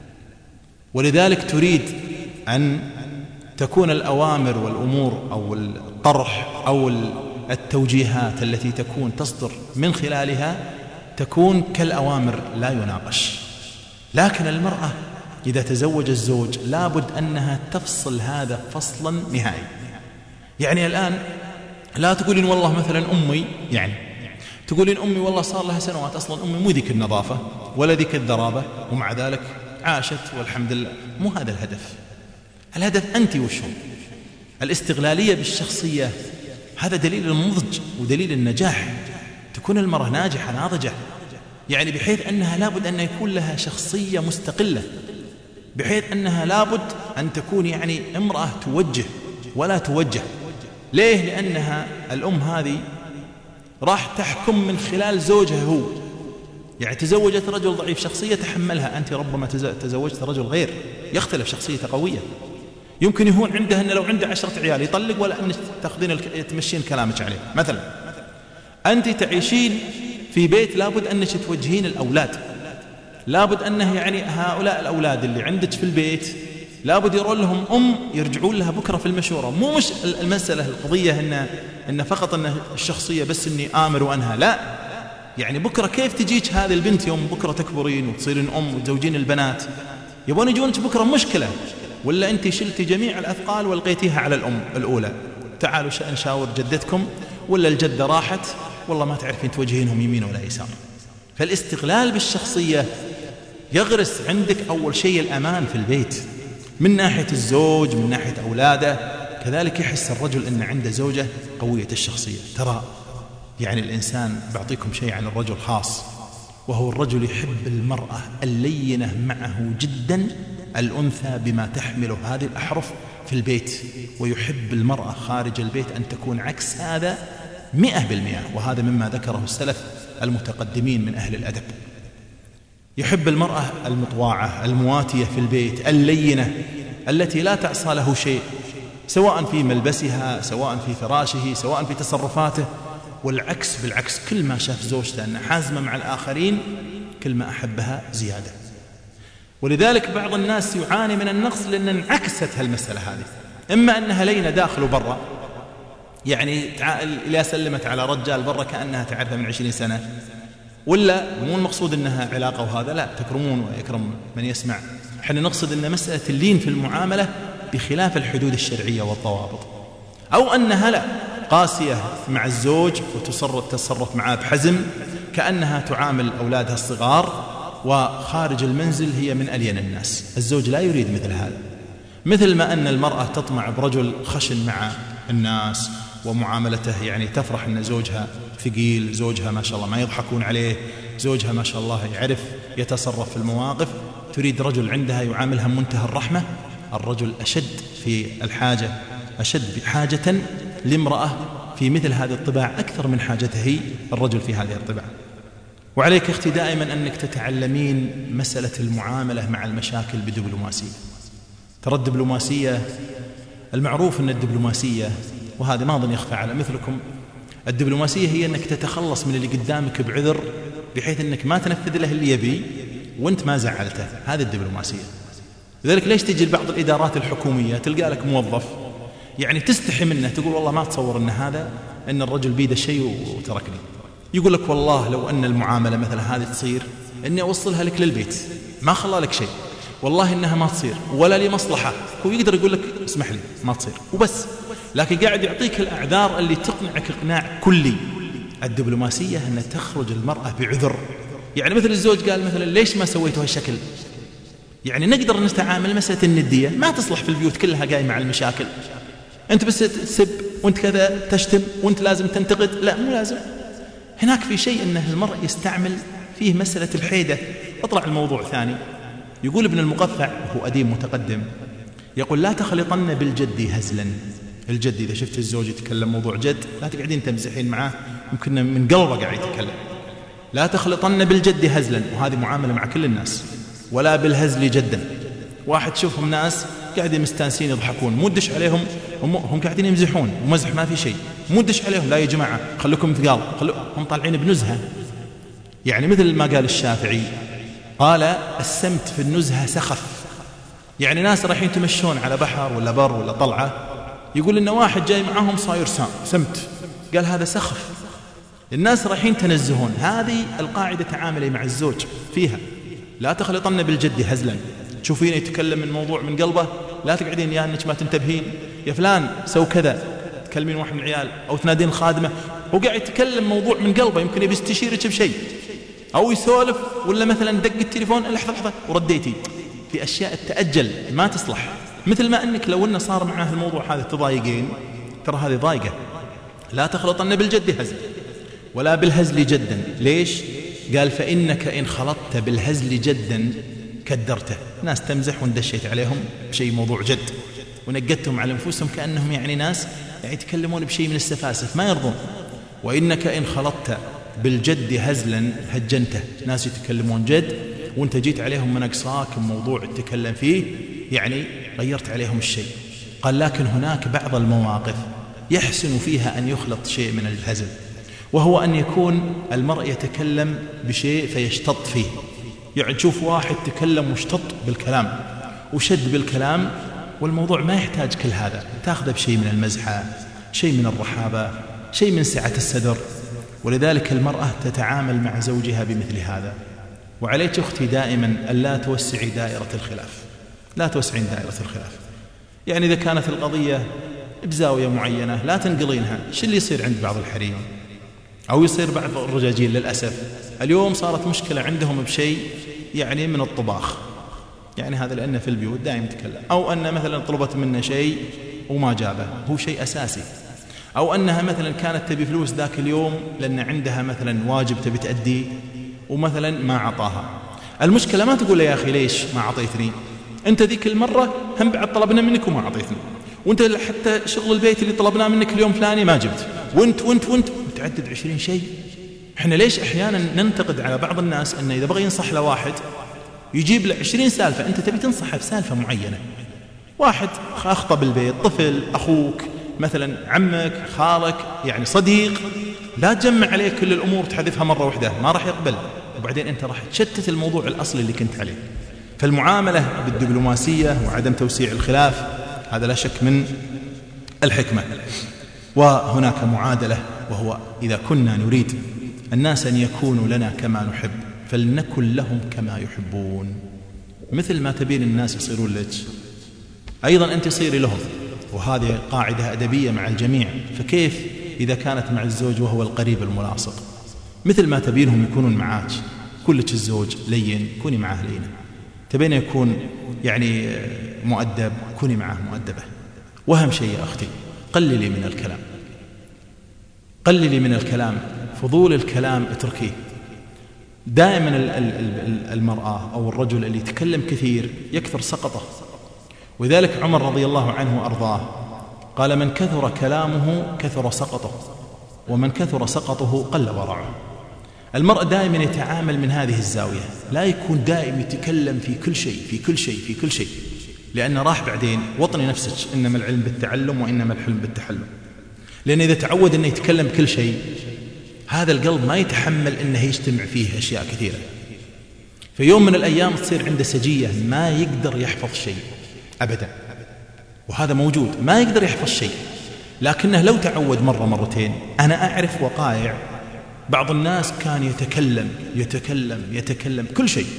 ولذلك تريد أن تكون الأوامر والأمور أو الطرح أو التوجيهات التي تكون تصدر من خلالها تكون كالأوامر لا يناقش. لكن المرأة إذا تزوج الزوج لابد أنها تفصل هذا فصلا نهائي. يعني الآن لا تقولين والله مثلا أمي، يعني تقولين أمي والله صار لها سنوات أصلا أمي مو ذيك النظافة ولا ذيك الذرابة، ومع ذلك عاشت والحمد لله. مو هذا الهدف. الهدف أنت وشو؟ الاستغلالية بالشخصية هذا دليل النضج ودليل النجاح. تكون المرأة ناجحة ناضجة، يعني بحيث أنها لابد أن يكون لها شخصية مستقلة، بحيث أنها لابد أن تكون يعني امرأة توجه ولا توجه. ليه؟ لأنها الأم هذه راح تحكم من خلال زوجها هو. يعني تزوجت رجل ضعيف، شخصية تحملها. أنت ربما تزوجت رجل غير يختلف، شخصيته قوية، يمكن يهون عنده أن لو عنده 10 عيال يطلق ولا أن تمشين كلامك عليه. مثلا أنت تعيشين في بيت لابد أنك توجهين الأولاد، لابد أنه يعني هؤلاء الأولاد اللي عندك في البيت لابد يرون لهم يرجعون لها بكرة في المشورة. مش المسألة القضية إن فقط أن الشخصية بس إني آمر وأنهى، لا، يعني بكرة كيف تجيك هذه البنت يوم بكرة تكبرين وتصيرين وتزوجين البنات، يبون يجونك بكرة مشكلة، ولا أنت شلتي جميع الأثقال والقيتيها على الأم الأولى. تعالوا نشاور جدتكم، ولا الجدة راحت والله ما تعرفين توجهينهم يمين ولا يسار. فالاستغلال بالشخصية يغرس عندك أول شيء الأمان في البيت من ناحية الزوج، من ناحية أولاده. كذلك يحس الرجل أن عنده زوجة قوية الشخصية. ترى يعني الإنسان بعطيكم شيء عن الرجل خاص، وهو الرجل يحب المرأة اللينة معه جدا، الأنثى بما تحمله هذه الأحرف في البيت، ويحب المرأة خارج البيت أن تكون عكس هذا 100%. وهذا مما ذكره السلف المتقدمين من أهل الأدب. يحب المرأة المطواعة المواتية في البيت، اللينة التي لا تعصى له شيء، سواء في ملبسها، سواء في فراشه، سواء في تصرفاته. والعكس بالعكس، كل ما شاف زوجته أنها حازمة مع الآخرين كل ما أحبها زيادة. ولذلك بعض الناس يعاني من النقص لأن انعكست هالمسألة هذه، إما أنها لينة داخل وبرا، يعني إذا سلمت على رجال برا كأنها تعرفه من 20 سنة، ولا مو المقصود أنها علاقة وهذا، لا، تكرمون ويكرم من يسمع. احنا نقصد أن مسألة اللين في المعاملة بخلاف الحدود الشرعية والضوابط، أو أنها لا قاسية مع الزوج وتصرف معاه بحزم كأنها تعامل أولادها الصغار، وخارج المنزل هي من ألين الناس. الزوج لا يريد مثل هذا. مثل ما أن المرأة تطمع برجل خشن مع الناس ومعاملته، يعني تفرح أن زوجها ثقيل، زوجها ما شاء الله ما يضحكون عليه، زوجها ما شاء الله يعرف يتصرف في المواقف، تريد رجل عندها يعاملها منتهى الرحمة. الرجل أشد في الحاجة، أشد حاجة لامرأة في مثل هذه الطباع أكثر من حاجته الرجل في هذه الطباع. وعليك أختي دائما أنك تتعلمين مسألة المعاملة مع المشاكل بدبلوماسية. ترى الدبلوماسية، المعروف أن الدبلوماسية، وهذا ما أظن يخفى على مثلكم، الدبلوماسية هي أنك تتخلص من اللي قدامك بعذر بحيث أنك ما تنفذ له اللي يبي وأنت ما زعلته. هذه الدبلوماسية. لذلك ليش تجي لبعض الإدارات الحكومية تلقى لك موظف يعني تستحي منه، تقول والله ما تصور أن هذا أن الرجل بيده شيء وتركني، يقول لك والله لو أن المعاملة مثل هذه تصير أني أوصلها لك للبيت، ما خلى لك شيء، والله إنها ما تصير ولا لي مصلحة. هو يقدر يقول لك اسمح لي ما تصير وبس، لكن قاعد يعطيك الأعذار اللي تقنعك إقناع كلي. الدبلوماسية أن تخرج المرأة بعذر، يعني مثل الزوج قال مثلا ليش ما سويته هالشكل، يعني نقدر نتعامل مسألة الندية ما تصلح في البيوت كلها قايمة على المشاكل، أنت بس تسب وأنت كذا تشتم وأنت لازم تنتقد، لا مو لازم. هناك في شيء أنه المرء يستعمل فيه مسألة الحيدة. أطلع الموضوع ثاني. يقول ابن المقفع وهو أديب متقدم، يقول لا تخلطن بالجد هزلا. الجد إذا شفت الزوج يتكلم موضوع جد لا تقعدين تمزحين معاه، يمكن من قلبه قاعد يتكلم. لا تخلطن بالجد هزلا، وهذه معاملة مع كل الناس، ولا بالهزل جدا. واحد تشوفهم ناس قاعدين مستانسين يضحكون، مدش عليهم هم قاعدين يمزحون ومزح ما في شيء، مدش عليهم لا يا جماعة خلوكم ثقال، هم طالعين بنزهة. يعني مثل ما قال الشافعي، قال السمت في النزهة سخف. يعني ناس رايحين تمشون على بحر ولا بر ولا طلعة، يقول إن واحد جاي معهم صاير سمت، قال هذا سخف. الناس رايحين تنزهون. هذه القاعدة تعاملي مع الزوج فيها، لا تخلطن بالجد هزلا. تشوفين يتكلم من موضوع من قلبه لا تقعدين يا أنك ما تنتبهين، يا فلان سو كذا، تكلمين واحد من العيال أو تنادين خادمة هو قاعد يتكلم موضوع من قلبه، يمكن يبي يستشيرك بشيء أو يسولف، ولا مثلا دق التليفون لحظة ورديتي. في أشياء تأجل ما تصلح. مثل ما أنك لو أنه صار معه الموضوع هذا تضايقين، ترى هذه ضايقة. لا تخلطن بالجد هزل ولا بالهزل جدا. ليش؟ قال فإنك إن خلطت بالهزل جدا كدرته. ناس تمزح وندشيت عليهم بشيء موضوع جد ونقدتهم على أنفسهم كأنهم يعني ناس يعني يتكلمون بشيء من السفاسف ما يرضون. وإنك إن خلطت بالجد هزلا هجنته. ناس يتكلمون جد وانت جيت عليهم من أقصاك موضوع تتكلم فيه يعني غيرت عليهم الشيء. قال لكن هناك بعض المواقف يحسن فيها أن يخلط شيء من الهزل، وهو أن يكون المرء يتكلم بشيء فيشتط فيه. يعني تشوف واحد تكلم واشتط بالكلام وشد بالكلام والموضوع ما يحتاج كل هذا، تأخذ بشيء من المزحة، شيء من الرحابة، شيء من سعة الصدر. ولذلك المرأة تتعامل مع زوجها بمثل هذا. وعليك أختي دائما ألا توسعي دائرة الخلاف، لا توسعين دائرة الخلاف. يعني إذا كانت القضية بزاوية معينة لا تنقلينها. شو اللي يصير عند بعض الحريم أو يصير بعض الرجاجيل للأسف اليوم صارت مشكلة عندهم بشيء يعني من الطباخ، يعني هذا لأنه في البيوت دائما يتكلم، أو أن مثلا طلبت منه شيء وما جابه هو شيء أساسي، أو أنها مثلا كانت تبي فلوس ذاك اليوم لأن عندها مثلا واجب تبي تأديه ومثلا ما عطاها. المشكلة ما تقول يا أخي ليش ما عطيتني، أنت ذيك المرة هم بعد طلبنا منك وما عطيتني، وأنت حتى شغل البيت اللي طلبناه منك اليوم فلاني ما جبت، وانت تعدد 20 شيء. احنا ليش أحيانا ننتقد على بعض الناس أنه إذا بغى ينصح لواحد يجيب له 20 سالفة، أنت تبي تنصحه بسالفة معينة. واحد أخطأ بالبيت، طفل، أخوك مثلا، عمك، خالك، يعني صديق، لا تجمع عليه كل الأمور تحذفها مرة واحدة، ما راح يقبل، وبعدين أنت راح تشتت الموضوع الأصلي اللي كنت عليه. فالمعاملة بالدبلوماسية وعدم توسيع الخلاف هذا لا شك من الحكمة. وهناك معادلة، وهو إذا كنا نريد الناس أن يكونوا لنا كما نحب فلنكن لهم كما يحبون. مثل ما تبين الناس يصيرون لك أيضا أنت صيري لهم، وهذه قاعدة أدبية مع الجميع. فكيف إذا كانت مع الزوج وهو القريب الملاصق؟ مثل ما تبينهم يكونون معاك، كلك الزوج لين كوني معه لينة، تبين يكون يعني مؤدب كوني معه مؤدبة. وأهم شيء يا أختي قللي من الكلام، قللي من الكلام، فضول الكلام اتركيه. دائما المرأة أو الرجل اللي يتكلم كثير يكثر سقطه. وذلك عمر رضي الله عنه وأرضاه قال من كثر كلامه كثر سقطه، ومن كثر سقطه قل ورعه. المرء دائما يتعامل من هذه الزاوية، لا يكون دائما يتكلم في كل شيء في كل شيء في كل شيء، لأن راح بعدين وطني نفسك، إنما العلم بالتعلم وإنما الحلم بالتحلم. لأن إذا تعود أنه يتكلم كل شيء هذا القلب ما يتحمل أنه يجتمع فيه أشياء كثيرة. في يوم من الأيام تصير عنده سجية ما يقدر يحفظ شيء أبدا، وهذا موجود، ما يقدر يحفظ شيء. لكنه لو تعود مرة مرتين، أنا أعرف وقائع بعض الناس كان يتكلم يتكلم يتكلم كل شيء،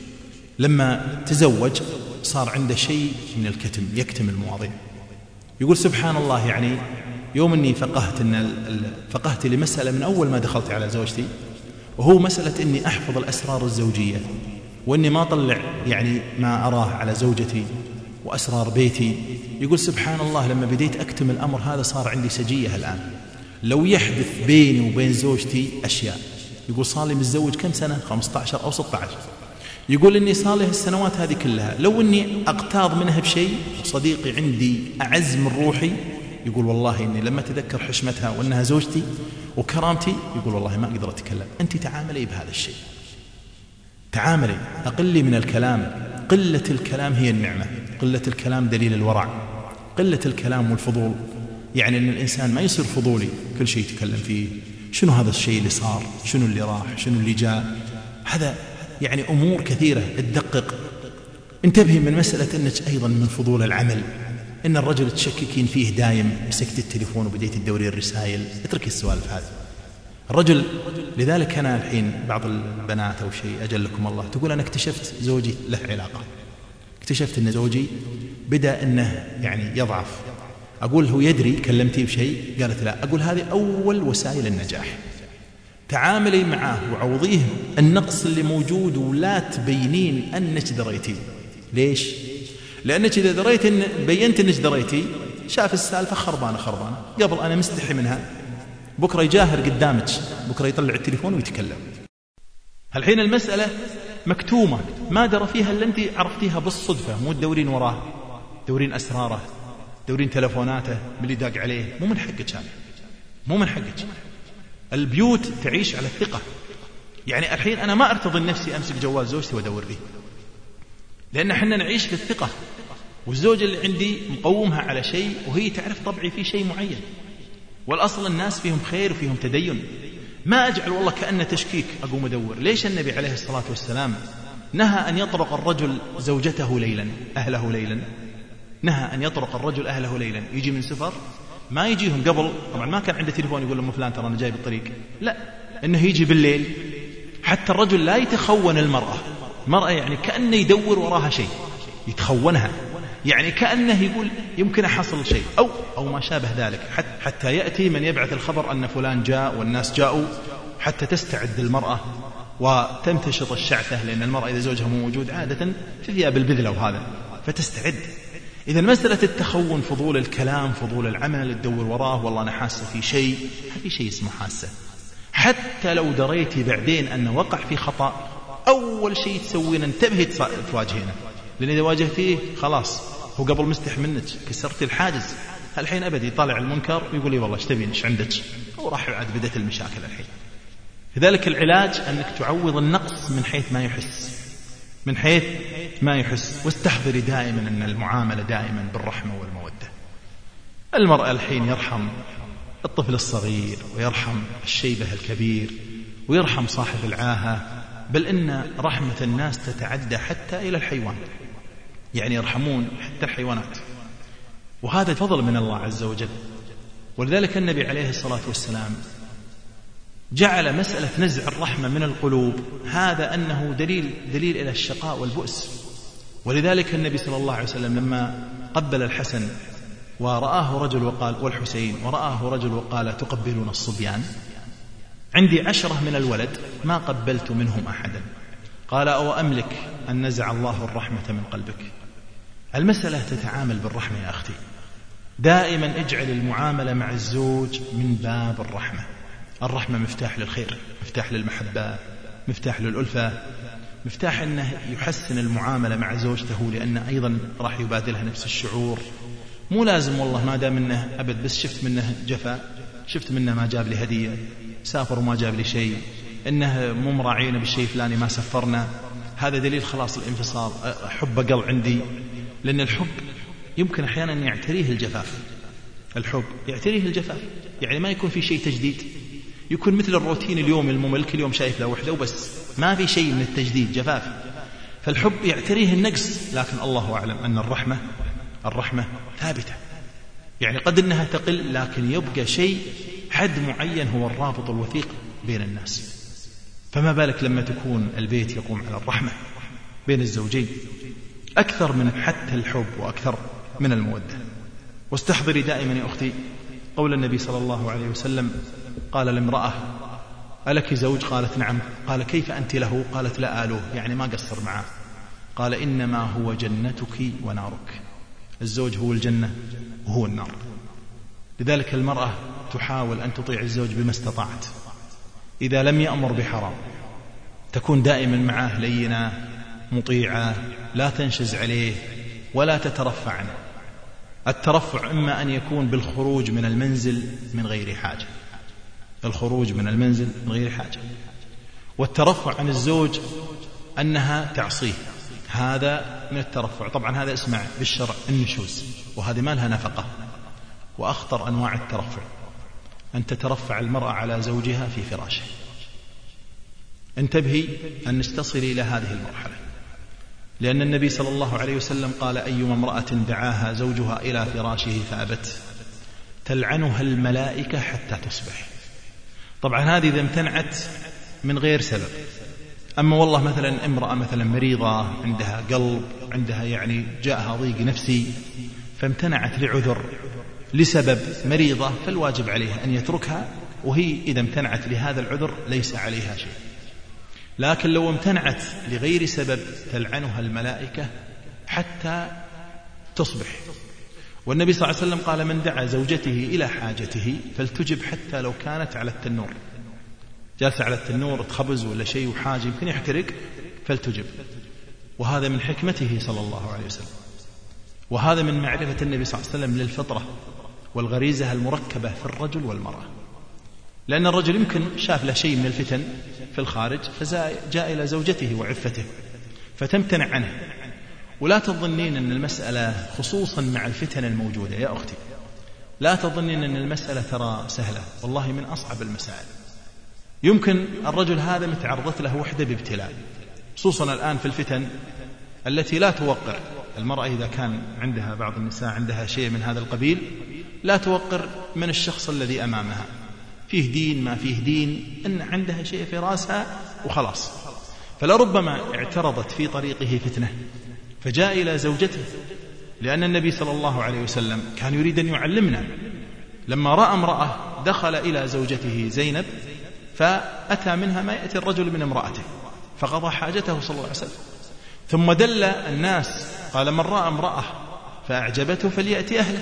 لما تزوج صار عنده شيء من الكتم، يكتم المواضيع. يقول سبحان الله، يعني يوم أني فقهت لمسألة من أول ما دخلت على زوجتي، وهو مسألة أني أحفظ الأسرار الزوجية، وأني ما أطلع يعني ما أراه على زوجتي وأسرار بيتي. يقول سبحان الله لما بديت أكتم الأمر هذا صار عندي سجية الآن. لو يحدث بيني وبين زوجتي أشياء، يقول صار لي متزوج كم سنة، 15 أو 16، يقول إني صار لي السنوات هذه كلها لو إني أقتاض منها بشيء، صديقي عندي أعز من روحي، يقول والله إني لما تذكر حشمتها وأنها زوجتي وكرامتي، يقول والله ما أقدر أتكلم. أنت تعاملي بهذا الشيء، تعاملي، أقلي من الكلام. قلة الكلام هي النعمة، قلة الكلام دليل الورع، قلة الكلام والفضول يعني أن الإنسان ما يصير فضولي كل شيء يتكلم فيه. شنو هذا الشيء اللي صار، شنو اللي راح، شنو اللي جاء، هذا يعني أمور كثيرة تدقق. انتبهي من مسألة أنك أيضا من فضول العمل، إن الرجل تشككين فيه دايم، مسكت التليفون وبديت تدوري الرسائل، اتركي السوالف هذه. الرجل لذلك أنا الحين بعض البنات أو شيء أجلكم الله تقول أنا اكتشفت زوجي له علاقة، اكتشفت أن زوجي بدأ أنه يعني يضعف. أقول هو يدري كلمتيه بشيء؟ قالت لا. أقول هذه أول وسائل النجاح، تعاملي معه وعوضيه النقص اللي موجود ولا تبينين أنك دريتي. ليش؟ لأنك إذا دريت بينت أنك دريتي شاف السالفة خربانة قبل أنا مستحي منها، بكرة يجاهر قدامك، بكرة يطلع التليفون ويتكلم. الحين المسألة مكتومة ما درى فيها إلا أنت عرفتيها بالصدفة، مو تدورين وراه، تدورين أسراره، دورين تلفوناته من اللي داق عليه، مو من حقك هذا، مو من حقك. البيوت تعيش على الثقة. يعني الحين أنا ما أرتضي نفسي أمسك جوال زوجتي وأدور فيه، لأن احنا نعيش في الثقة، والزوجة اللي عندي مقومها على شيء وهي تعرف طبعي في شيء معين، والأصل الناس فيهم خير وفيهم تدين. ما أجعل والله كأنه تشكيك أقوم أدور. ليش النبي عليه الصلاة والسلام نهى أن يطرق الرجل زوجته ليلا، أهله ليلا؟ نهى أن يطرق الرجل أهله ليلا. يجي من سفر ما يجيهم قبل، طبعا ما كان عنده تليفون يقول لهم فلان ترى أنا جاي بالطريق، لا، إنه يجي بالليل. حتى الرجل لا يتخون المرأة يعني كأنه يدور وراها شيء يتخونها، يعني كأنه يقول يمكن أحصل شيء أو ما شابه ذلك، حتى يأتي من يبعث الخبر أن فلان جاء والناس جاءوا، حتى تستعد المرأة وتمتشط الشعثة، لأن المرأة إذا زوجها مو موجود عادة في ثياب البذلة وهذا، فتستعد. إذا مسألة التخون، فضول الكلام، فضول العمل، تدور وراه، والله أنا حاسة في شيء، هذه شيء اسمه حاسة. حتى لو دريتي بعدين أنه وقع في خطأ، أول شيء تسوين انتبهي تواجهينه، لأن إذا واجهتيه خلاص هو قبل مستح منك، كسرت الحاجز. الحين أبدي يطالع المنكر ويقول لي والله ايش تبين ايش عندك، وراح عاد بدأت المشاكل الحين. لذلك العلاج أنك تعوض النقص من حيث ما يحس، من حيث ما يحس. واستحضري دائما أن المعاملة دائما بالرحمة والمودة. المرأة الحين يرحم الطفل الصغير، ويرحم الشيبة الكبير، ويرحم صاحب العاهة، بل إن رحمة الناس تتعدى حتى إلى الحيوان، يعني يرحمون حتى الحيوانات، وهذا فضل من الله عز وجل. ولذلك النبي عليه الصلاة والسلام جعل مسألة نزع الرحمة من القلوب هذا أنه دليل إلى الشقاء والبؤس. ولذلك النبي صلى الله عليه وسلم لما قبل الحسن ورآه رجل وقال، والحسين، ورآه رجل وقال تقبلون الصبيان، عندي 10 من الولد ما قبلت منهم أحدا، قال أو أملك أن نزع الله الرحمة من قلبك. المسألة تتعامل بالرحمة يا أختي. دائما اجعل المعاملة مع الزوج من باب الرحمة. الرحمة مفتاح للخير، مفتاح للمحبة، مفتاح للألفة، مفتاح أنه يحسن المعاملة مع زوجته، لأن أيضا راح يبادلها نفس الشعور. مو لازم والله ما دام منه أبد، بس شفت منه جفا، شفت منه ما جاب لي هدية، سافر وما جاب لي شيء، إنه مو مراعينا بالشيء فلاني ما سفرنا، هذا دليل خلاص الانفصال، حب قل عندي. لأن الحب يمكن أحيانا أن يعتريه الجفاف، الحب يعتريه الجفاف، يعني ما يكون في شيء تجديد، يكون مثل الروتين اليوم الممل، كل يوم شايف له وحده وبس، ما في شيء من التجديد، جفاف. فالحب يعتريه النقص، لكن الله أعلم أن الرحمة ثابتة، يعني قد أنها تقل، لكن يبقى شيء حد معين هو الرابط الوثيق بين الناس. فما بالك لما تكون البيت يقوم على الرحمة بين الزوجين أكثر من حتى الحب وأكثر من المودة. واستحضري دائما يا أختي قول النبي صلى الله عليه وسلم، قال لامرأة ألك زوج؟ قالت نعم. قال كيف أنت له؟ قالت لا آلوه، يعني ما قصر معه. قال إنما هو جنتك ونارك، الزوج هو الجنة وهو النار. لذلك المرأة تحاول أن تطيع الزوج بما استطاعت، إذا لم يأمر بحرام تكون دائما معه لينة مطيعة، لا تنشز عليه ولا تترفع عنه. الترفع إما أن يكون بالخروج من المنزل من غير حاجة، الخروج من المنزل من غير حاجة، والترفع عن الزوج أنها تعصيه، هذا من الترفع. طبعا هذا اسمع بالشرع النشوز، وهذه ما لها نفقة. وأخطر أنواع الترفع أن تترفع المرأة على زوجها في فراشه. انتبهي أن تصلي إلى هذه المرحلة، لأن النبي صلى الله عليه وسلم قال أيما امرأة دعاها زوجها إلى فراشه فأبت تلعنها الملائكة حتى تصبح. طبعا هذه إذا امتنعت من غير سبب. أما والله مثلا امرأة مثلا مريضة عندها قلب، عندها يعني جاءها ضيق نفسي فامتنعت لعذر لسبب مريضة، فالواجب عليها أن يتركها، وهي إذا امتنعت لهذا العذر ليس عليها شيء. لكن لو امتنعت لغير سبب تلعنها الملائكة حتى تصبح. والنبي صلى الله عليه وسلم قال من دعا زوجته إلى حاجته فلتجب حتى لو كانت على التنور، جالسة على التنور تخبز ولا شيء وحاجة يمكن يحترق، فلتجب. وهذا من حكمته صلى الله عليه وسلم. وهذا من معرفة النبي صلى الله عليه وسلم للفطرة والغريزة المركبة في الرجل والمرأة. لأن الرجل يمكن شاف له شيء من الفتن في الخارج فجاء إلى زوجته وعفته فتمتنع عنه. ولا تظنين أن المسألة خصوصا مع الفتن الموجودة يا أختي، لا تظنين أن المسألة ترى سهلة، والله من أصعب المسائل. يمكن الرجل هذا متعرضت له وحدة بابتلاء، خصوصا الآن في الفتن التي لا توقر المرأة. إذا كان عندها بعض النساء عندها شيء من هذا القبيل لا توقر من الشخص الذي أمامها، فيه دين ما فيه دين، أن عندها شيء في رأسها وخلاص. فلربما اعترضت في طريقه فتنة فجاء إلى زوجته، لأن النبي صلى الله عليه وسلم كان يريد أن يعلمنا. لما رأى امرأة دخل إلى زوجته زينب فأتى منها ما يأتي الرجل من امرأته فقضى حاجته صلى الله عليه وسلم، ثم دل الناس قال من رأى امرأة فأعجبته فليأتي أهله.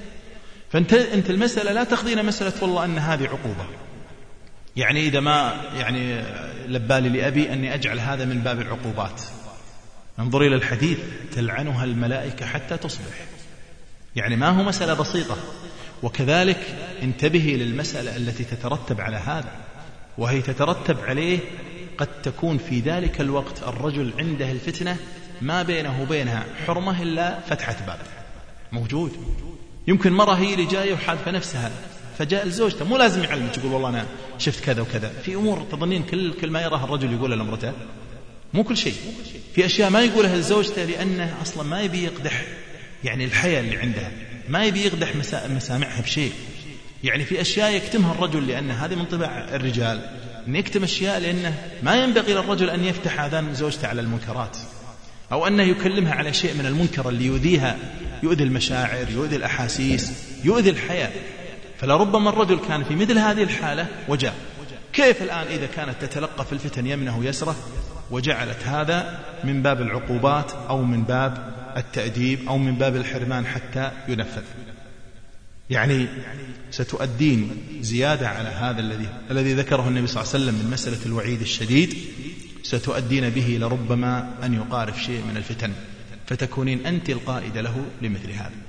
فأنت المسألة لا تخذين مسألة والله أن هذه عقوبة، يعني إذا ما يعني لبالي لأبي أني أجعل هذا من باب العقوبات. انظري إلى الحديث تلعنها الملائكة حتى تصبح، يعني ما هو مسألة بسيطة. وكذلك انتبهي للمسألة التي تترتب على هذا، وهي تترتب عليه قد تكون في ذلك الوقت الرجل عنده الفتنة ما بينه وبينها حرمة إلا فتحة باب موجود. يمكن مرة هي اللي جاية وحادثة نفسها فجاء لزوجته، مو لازم يعلم تقول والله أنا شفت كذا وكذا. في أمور تظنين كل ما يراها الرجل يقولها لامرته، مو كل شيء. في أشياء ما يقولها لزوجته لأنه أصلا ما يبي يقدح يعني الحياة اللي عندها، ما يبي يقدح مسامعها بشيء. يعني في أشياء يكتمها الرجل لأن هذه من طبع الرجال، أن يكتم أشياء لأنه ما ينبغي للرجل أن يفتح آذان زوجته على المنكرات، أو أنه يكلمها على شيء من المنكر اللي يؤذيها، يؤذي المشاعر، يؤذي الأحاسيس، يؤذي الحياة. فلربما الرجل كان في مثل هذه الحالة وجاء. كيف الآن إذا كانت تتلقى في الفتن يمنه يسره وجعلت هذا من باب العقوبات أو من باب التأديب أو من باب الحرمان حتى ينفذ؟ يعني ستؤدين زيادة على هذا الذي ذكره النبي صلى الله عليه وسلم من مسألة الوعيد الشديد، ستؤدين به لربما أن يقارف شيء من الفتن فتكونين أنت القائدة له لمثل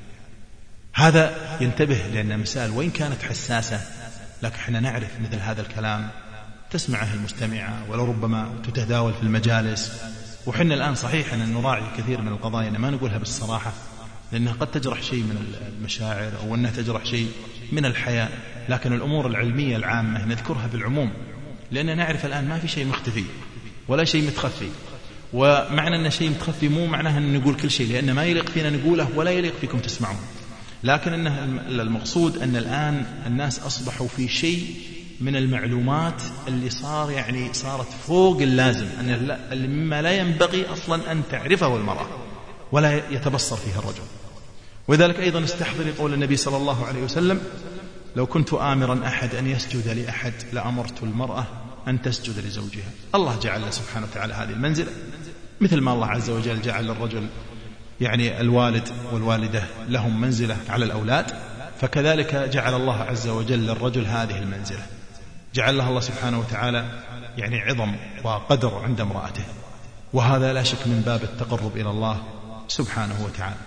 هذا ينتبه، لأن مسائل وإن كانت حساسة لكن احنا نعرف مثل هذا الكلام تسمعه المستمعة ولربما تتداول في المجالس. وحنا الآن صحيح أن نراعي كثير من القضايا ما نقولها بالصراحة لأنها قد تجرح شيء من المشاعر أو أنها تجرح شيء من الحياة، لكن الأمور العلمية العامة نذكرها بالعموم، لأننا نعرف الآن ما في شيء مختفي ولا شيء متخفي. ومعنى أن شيء متخفي مو معناه أن نقول كل شيء، لأن ما يليق فينا نقوله ولا يليق فيكم تسمعون، لكن أنه المقصود أن الآن الناس أصبحوا في شيء من المعلومات اللي صارت فوق اللازم، أن مما لا ينبغي أصلا أن تعرفه المرأة ولا يتبصر فيها الرجل. وذلك أيضا استحضر قول النبي صلى الله عليه وسلم: لو كنت آمرا أحد أن يسجد لأحد لأمرت المرأة أن تسجد لزوجها. الله جعل سبحانه وتعالى هذه المنزلة، مثل ما الله عز وجل جعل للرجل يعني الوالد والوالدة لهم منزلة على الأولاد، فكذلك جعل الله عز وجل للرجل هذه المنزلة، جعل لها الله سبحانه وتعالى يعني عظم وقدر عند امرأته، وهذا لا شك من باب التقرب إلى الله سبحانه وتعالى.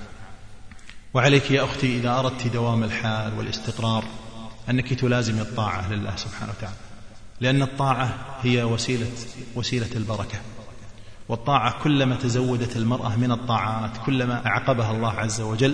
وعليك يا أختي إذا أردت دوام الحال والاستقرار أنك تلازم الطاعة لله سبحانه وتعالى، لأن الطاعة هي وسيلة البركة، والطاعة كلما تزودت المرأة من الطاعات كلما أعقبها الله عز وجل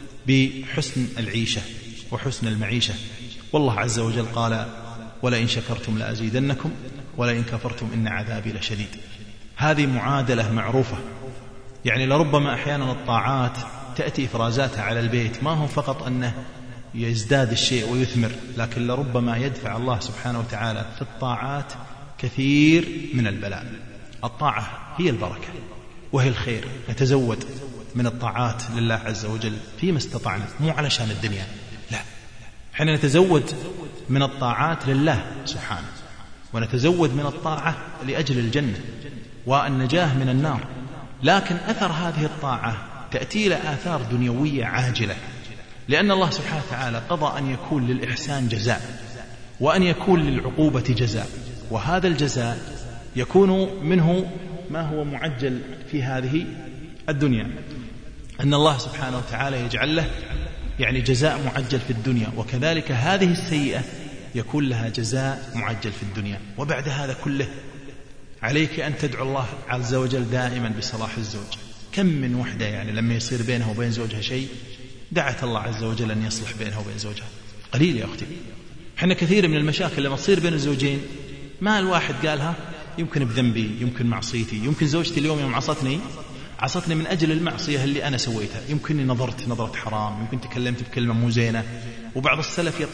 بحسن العيشة وحسن المعيشة. والله عز وجل قال: ولئن شكرتم لأزيدنكم ولئن كفرتم إن عذابي لشديد. هذه معادلة معروفة، يعني لربما أحيانا الطاعات تأتي إفرازاتها على البيت ما هو فقط أنه يزداد الشيء ويثمر، لكن لربما يدفع الله سبحانه وتعالى في الطاعات كثير من البلاء. الطاعة هي البركة وهي الخير، نتزود من الطاعات لله عز وجل فيما استطعنا، مو علشان الدنيا، لا، حين نتزود من الطاعات لله سبحانه، ونتزود من الطاعة لأجل الجنة والنجاة من النار. لكن أثر هذه الطاعة تأتي إلى آثار دنيوية عاجلة، لأن الله سبحانه وتعالى قضى أن يكون للإحسان جزاء وأن يكون للعقوبة جزاء، وهذا الجزاء يكون منه ما هو معجل في هذه الدنيا. أن الله سبحانه وتعالى يجعل له يعني جزاء معجل في الدنيا، وكذلك هذه السيئة يكون لها جزاء معجل في الدنيا. وبعد هذا كله عليك أن تدعو الله عز وجل دائما بصلاح الزوج. كم من وحدة يعني لما يصير بينها وبين زوجها شيء دعت الله عز وجل أن يصلح بينها وبين زوجها. قليل يا أختي. حنا كثير من المشاكل لما تصير بين الزوجين ما الواحد قالها يمكن بذنبي، يمكن معصيتي، يمكن زوجتي اليوم يوم عصتني من أجل المعصية اللي أنا سويتها، يمكن نظرت نظرة حرام، يمكن تكلمت بكلمة مو زينة. وبعض السلف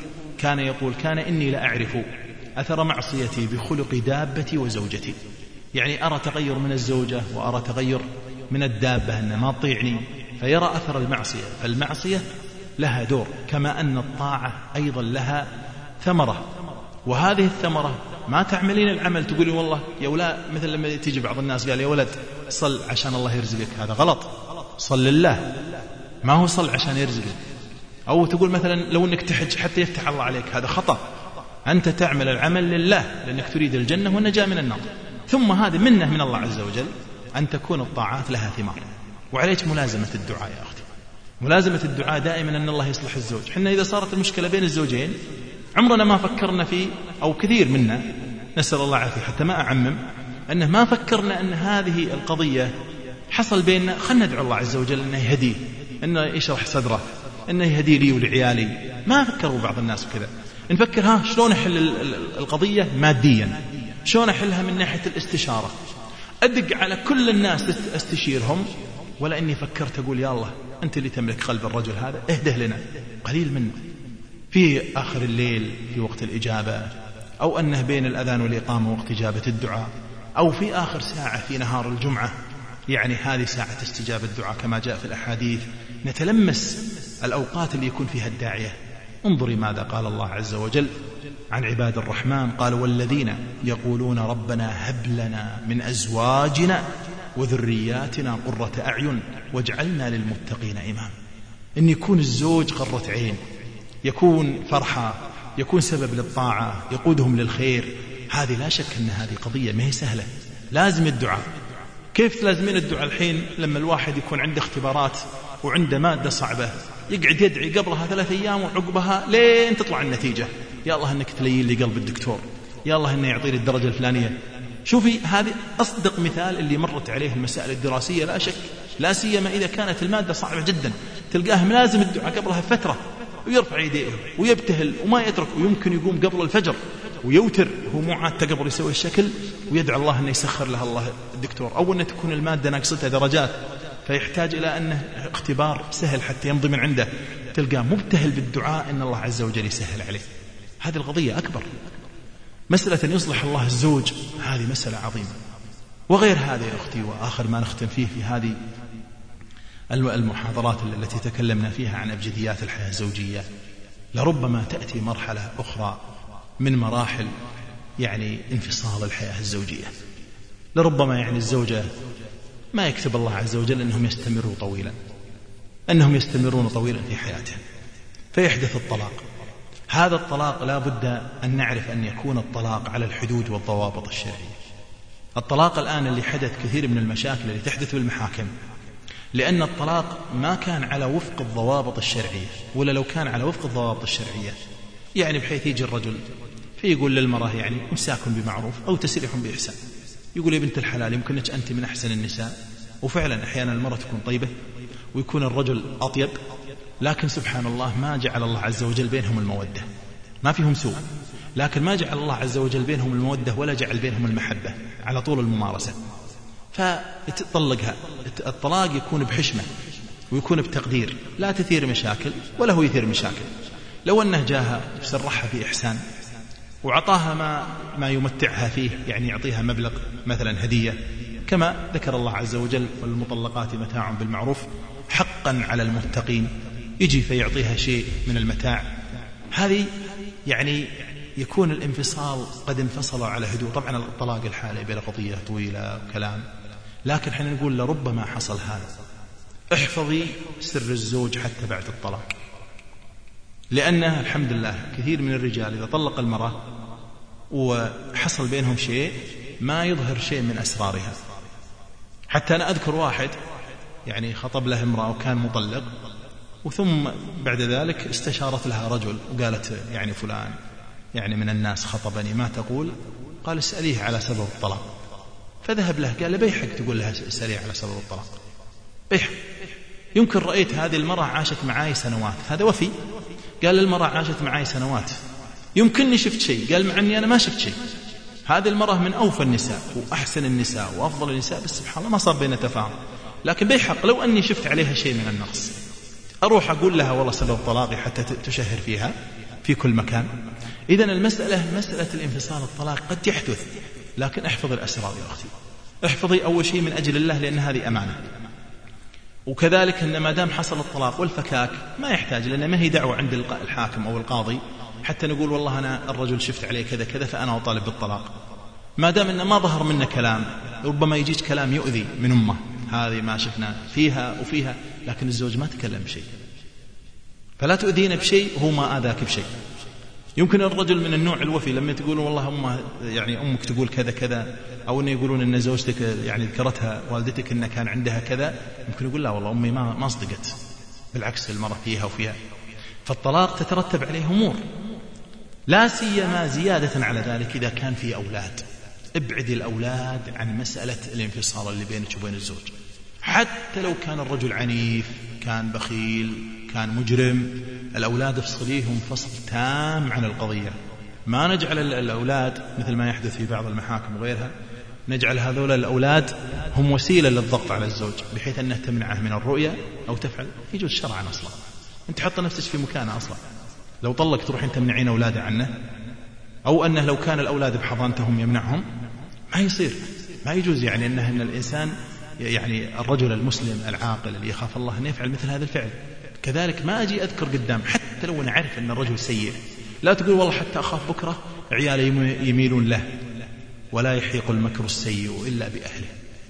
كان إني لأعرف أثر معصيتي بخلق دابتي وزوجتي. يعني أرى تغير من الزوجة وأرى تغير من الدابة أنها ما تطيعني، فيرى أثر المعصية. فالمعصية لها دور، كما أن الطاعة أيضا لها ثمرة، وهذه الثمرة ما تعملين العمل تقولي والله يا ولا، مثل لما تيجي بعض الناس قال يا ولد صل عشان الله يرزقك، هذا غلط. صل لله، ما هو صل عشان يرزقك. أو تقول مثلا لو أنك تحج حتى يفتح الله عليك، هذا خطأ. أنت تعمل العمل لله لأنك تريد الجنة والنجاة من النار. ثم هذه منة من الله عز وجل أن تكون الطاعات لها ثمار. وعليك ملازمة الدعاء يا أختي، ملازمة الدعاء دائما أن الله يصلح الزوج. حنا إذا صارت المشكلة بين الزوجين عمرنا ما فكرنا في، أو كثير منا نسأل الله العافية حتى ما أعمم، أنه ما فكرنا أن هذه القضية حصل بيننا، خلنا ندعو الله عز وجل أنه يهديه، أنه يشرح صدره، أنه يهدي لي ولعيالي. ما فكروا بعض الناس كذا. نفكر شلون أحل القضية ماديا، شلون أحلها من ناحية الاستشارة، أدق على كل الناس استشيرهم، ولا إني فكرت أقول يا الله أنت اللي تملك قلب الرجل هذا اهده لنا. قليل منه في آخر الليل في وقت الإجابة، أو أنه بين الأذان والإقامة وقت إجابة الدعاء، أو في آخر ساعة في نهار الجمعة، يعني هذه ساعة استجابة الدعاء كما جاء في الأحاديث. نتلمس الأوقات اللي يكون فيها الداعية. انظري ماذا قال الله عز وجل عن عباد الرحمن، قال والذين يقولون ربنا هب لنا من أزواجنا وذرياتنا قرة أعين واجعلنا للمتقين إماما. إن يكون الزوج قرة عين، يكون فرحة، يكون سبب للطاعة، يقودهم للخير. هذه لا شك أن هذه قضية ما هي سهلة، لازم الدعاء. كيف تلازمين الدعاء الحين لما الواحد يكون عنده اختبارات وعنده مادة صعبة، يقعد يدعي قبلها 3 أيام وعقبها لين تطلع النتيجة، يا الله أنك تلين لي قلب الدكتور، يا الله أنه يعطيني الدرجة الفلانية. شوفي هذه أصدق مثال اللي مرت عليه المسائل الدراسية لا شك، لا سيما إذا كانت المادة صعبة جدا، تلقاه ملازم الدعاء قبلها فترة، ويرفع يديه ويبتهل وما يترك، ويمكن يقوم قبل الفجر ويوتر، هو مو عادته قبل يسوي الشكل، ويدعو الله أنه يسخر له الله الدكتور، أو أن تكون المادة ناقصتها درجات فيحتاج إلى أنه اختبار سهل حتى يمضي من عنده، تلقاه مبتهل بالدعاء أن الله عز وجل يسهل عليه. هذه القضية أكبر. مسألة أن يصلح الله الزوج هذه مسألة عظيمة. وغير هذا يا أختي، وآخر ما نختم فيه في هذه المحاضرات التي تكلمنا فيها عن أبجديات الحياة الزوجية، لربما تأتي مرحلة أخرى من مراحل يعني انفصال الحياة الزوجية. لربما يعني الزوجة ما يكتب الله عز وجل أنهم يستمرون طويلا في حياتهم، فيحدث الطلاق. هذا الطلاق لا بد أن نعرف أن يكون الطلاق على الحدود والضوابط الشرعية. الطلاق الآن اللي حدث كثير من المشاكل اللي تحدث بالمحاكم، لأن الطلاق ما كان على وفق الضوابط الشرعية، ولا لو كان على وفق الضوابط الشرعية يعني بحيث يجي الرجل فيقول للمرأة يعني إمساك بمعروف أو تسريح بإحسان، يقول يا بنت الحلال يمكنك أنت من أحسن النساء، وفعلا أحيانا المرأة تكون طيبة ويكون الرجل أطيب، لكن سبحان الله ما جعل الله عز وجل بينهم المودة، ما فيهم سوء، لكن ما جعل الله عز وجل بينهم المودة ولا جعل بينهم المحبة، على طول الممارسة. فتطلقها. الطلاق يكون بحشمة ويكون بتقدير، لا تثير مشاكل ولا هو يثير مشاكل. لو أنه جاها سرحها في إحسان وعطاها ما يمتعها فيه، يعني يعطيها مبلغ مثلا هدية، كما ذكر الله عز وجل والمطلقات متاع بالمعروف حقا على المتقين، يجي فيعطيها شيء من المتاع، هذه يعني يكون الانفصال قد انفصلوا على هدوء. طبعا الطلاق الحالي بلا قضية طويلة وكلام، لكن حين نقول لربما حصل هذا. احفظي سر الزوج حتى بعد الطلاق، لأنه الحمد لله كثير من الرجال إذا طلق المرأة وحصل بينهم شيء ما يظهر شيء من أسرارها. حتى أنا أذكر واحد يعني خطب له امرأة وكان مطلق، وثم بعد ذلك استشارت لها رجل وقالت يعني فلان يعني من الناس خطبني، ما تقول؟ قال اسأليه على سبب الطلاق. فذهب له قال بيحق تقول لها اسأليه على سبب الطلاق، بيحق. يمكن رأيت هذه المرأة عاشت معاي سنوات، هذا وفي. قال المرأة عاشت معاي سنوات، يمكنني شفت شيء، قال مع أني أنا ما شفت شيء. هذه المرأة من أوفى النساء وأحسن النساء وأفضل النساء، بس سبحان الله ما صار بيننا تفاهم. لكن بيحق لو أني شفت عليها شيء من النقص أروح أقول لها والله سبب طلاقي حتى تشهر فيها في كل مكان. إذن المسألة مسألة الانفصال الطلاق قد يحدث، لكن احفظ الأسرار يا أختي، احفظي أول شيء من أجل الله، لأن هذه أمانة. وكذلك أن ما دام حصل الطلاق والفكاك ما يحتاج، لأن ما هي دعوة عند الحاكم أو القاضي حتى نقول والله أنا الرجل شفت عليه كذا كذا فأنا أطالب بالطلاق. ما دام أنه ما ظهر منا كلام، ربما يجيش كلام يؤذي من أمه، هذه ما شفنا فيها وفيها، لكن الزوج ما تكلم بشيء، فلا تؤذينا بشيء هو ما آذاك بشيء. يمكن الرجل من النوع الوفي لما تقولون والله يعني أمك تقول كذا كذا، أو أن يقولون أن زوجتك يعني ذكرتها والدتك أن كان عندها كذا، يمكن يقول لا والله أمي ما صدقت، بالعكس المرأة فيها وفيها. فالطلاق تترتب عليه أمور، لا سيما زيادة على ذلك إذا كان في أولاد. ابعد الأولاد عن مسألة الانفصال اللي بينك وبين الزوج، حتى لو كان الرجل عنيف، كان بخيل، كان مجرم، الأولاد افصليهم فصل تام عن القضية. ما نجعل الأولاد مثل ما يحدث في بعض المحاكم وغيرها، نجعل هذول الأولاد هم وسيلة للضغط على الزوج، بحيث أنه تمنعه من الرؤية أو تفعل. يجوز شرعا أصلا، أنت حط نفسك في مكانه أصلا. لو طلق تروحين تمنعين أولاده عنه، أو أنه لو كان الأولاد بحضانتهم يمنعهم، ما يصير، ما يجوز. يعني أنه إن الإنسان يعني الرجل المسلم العاقل اللي يخاف الله أن يفعل مثل هذا الفعل. كذلك ما أجي أذكر قدام حتى لو أنا عارف أن الرجل سيء، لا تقول والله حتى أخاف بكرة عيالي يميلون له، ولا يحيق المكر السيء إلا بأهله.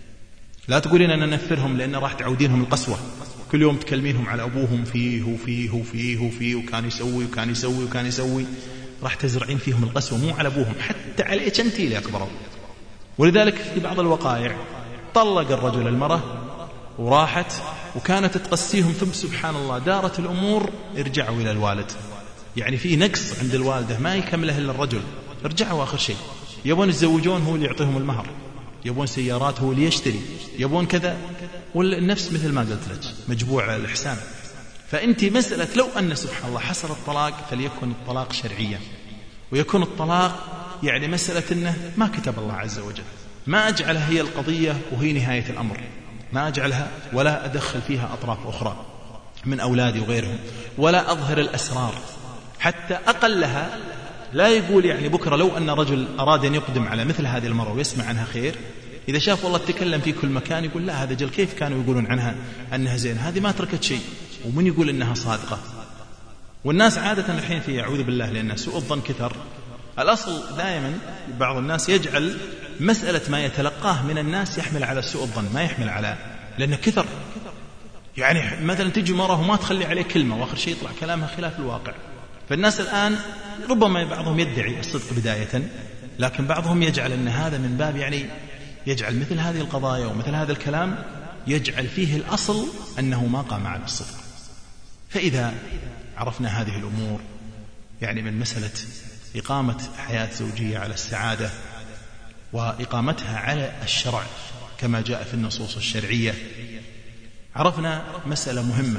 لا تقولين أنا نفرهم لأن راح تعودينهم القسوة، كل يوم تكلمينهم على أبوهم فيه وفيه وفيه وفيه وكان يسوي وكان يسوي وكان يسوي، راح تزرعين فيهم القسوة مو على أبوهم، حتى عليك أنت اللي أكبروا. ولذلك في بعض الوقائع طلق الرجل المرأة وراحت وكانت تقسيهم، ثم سبحان الله دارت الأمور، ارجعوا إلى الوالد. يعني في نقص عند الوالدة ما يكمله إلا الرجل، ارجعوا آخر شيء. يبون يتزوجون هو اللي يعطيهم المهر، يبون سيارات هو اللي يشتري، يبون كذا، والنفس مثل ما قلت لك مجبوع الإحسان. فأنت مسألة لو أن سبحان الله حصل الطلاق فليكن الطلاق شرعيا، ويكون الطلاق يعني مسألة أنه ما كتب الله عز وجل، ما أجعلها هي القضية وهي نهاية الأمر، ما أجعلها ولا أدخل فيها أطراف أخرى من أولادي وغيرهم، ولا أظهر الأسرار حتى أقلها. لا يقول يعني بكرة لو أن رجل أراد أن يقدم على مثل هذه المرأة ويسمع عنها خير، إذا شاف والله تتكلم في كل مكان يقول لا هذا جل كيف كانوا يقولون عنها أنها زين، هذه ما تركت شيء، ومن يقول أنها صادقة. والناس عادة الحين في أعوذ بالله لأن سوء الظن كثر. الأصل دائما بعض الناس يجعل مسألة ما يتلقاه من الناس يحمل على سوء الظن، ما يحمل على، لأنه كثر. يعني مثلا تجي مرة وما تخلي عليه كلمة وآخر شيء يطلع كلامها خلاف الواقع. فالناس الآن ربما بعضهم يدعي الصدق بداية، لكن بعضهم يجعل أن هذا من باب يعني يجعل مثل هذه القضايا ومثل هذا الكلام يجعل فيه الأصل أنه ما قام على الصدق. فإذا عرفنا هذه الأمور يعني من مسألة إقامة حياة زوجية على السعادة وإقامتها على الشرع كما جاء في النصوص الشرعية، عرفنا مسألة مهمة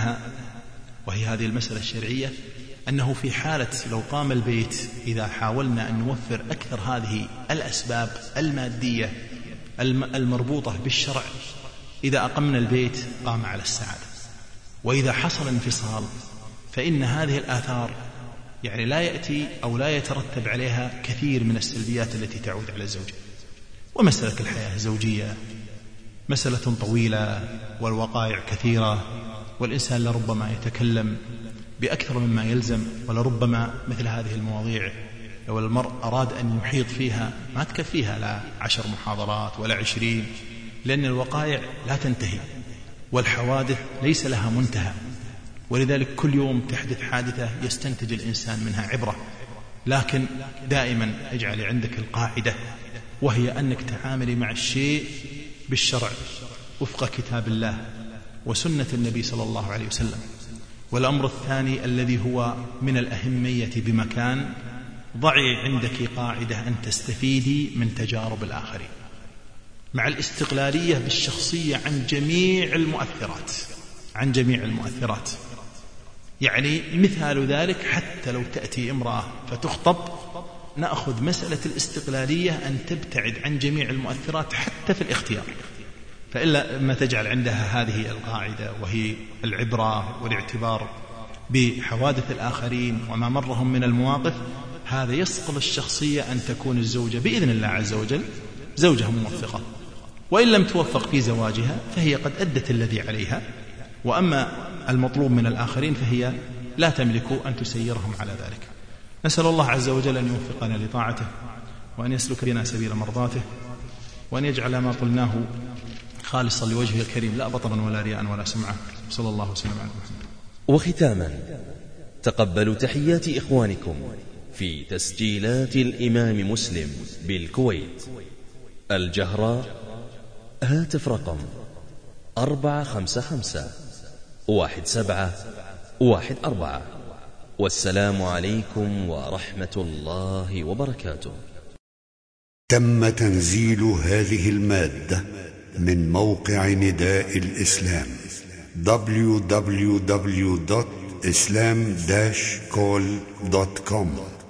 وهي هذه المسألة الشرعية، أنه في حالة لو قام البيت إذا حاولنا أن نوفر أكثر هذه الأسباب المادية المربوطة بالشرع، إذا أقمنا البيت قام على السعادة. وإذا حصل انفصال فإن هذه الآثار يعني لا يأتي أو لا يترتب عليها كثير من السلبيات التي تعود على الزوج. ومسألة الحياة الزوجية مسألة طويلة والوقائع كثيرة، والإنسان لربما يتكلم بأكثر مما يلزم، ولربما مثل هذه المواضيع لو المرء أراد أن يحيط فيها ما تكفيها لا 10 محاضرات ولا 20، لأن الوقائع لا تنتهي والحوادث ليس لها منتهى، ولذلك كل يوم تحدث حادثة يستنتج الإنسان منها عبرة. لكن دائما اجعل عندك القاعدة، وهي أنك تعاملي مع الشيء بالشرع وفق كتاب الله وسنة النبي صلى الله عليه وسلم. والأمر الثاني الذي هو من الأهمية بمكان، ضعي عندك قاعدة أن تستفيدي من تجارب الآخرين، مع الاستقلالية بالشخصية عن جميع المؤثرات. يعني مثال ذلك، حتى لو تأتي امرأة فتخطب، نأخذ مسألة الاستقلالية أن تبتعد عن جميع المؤثرات حتى في الاختيار، فإلا ما تجعل عندها هذه القاعدة، وهي العبرة والاعتبار بحوادث الآخرين وما مرهم من المواقف. هذا يصقل الشخصية أن تكون الزوجة بإذن الله عز وجل زوجها موفقة، وإن لم توفق في زواجها فهي قد أدت الذي عليها، وأما المطلوب من الآخرين فهي لا تملك أن تسيرهم على ذلك. نسأل الله عز وجل أن يوفقنا لطاعته، وأن يسلك بنا سبيل مرضاته، وأن يجعل ما قلناه خالصا لوجهه الكريم، لا بطرا ولا رياء ولا سمعة. صلى الله وسلم على محمد. وختاما، تقبلوا تحيات إخوانكم في تسجيلات الإمام مسلم بالكويت. الجهراء، هاتف رقم 455-1714. والسلام عليكم ورحمة الله وبركاته. تم تنزيل هذه المادة من موقع نداء الإسلام www.islam-call.com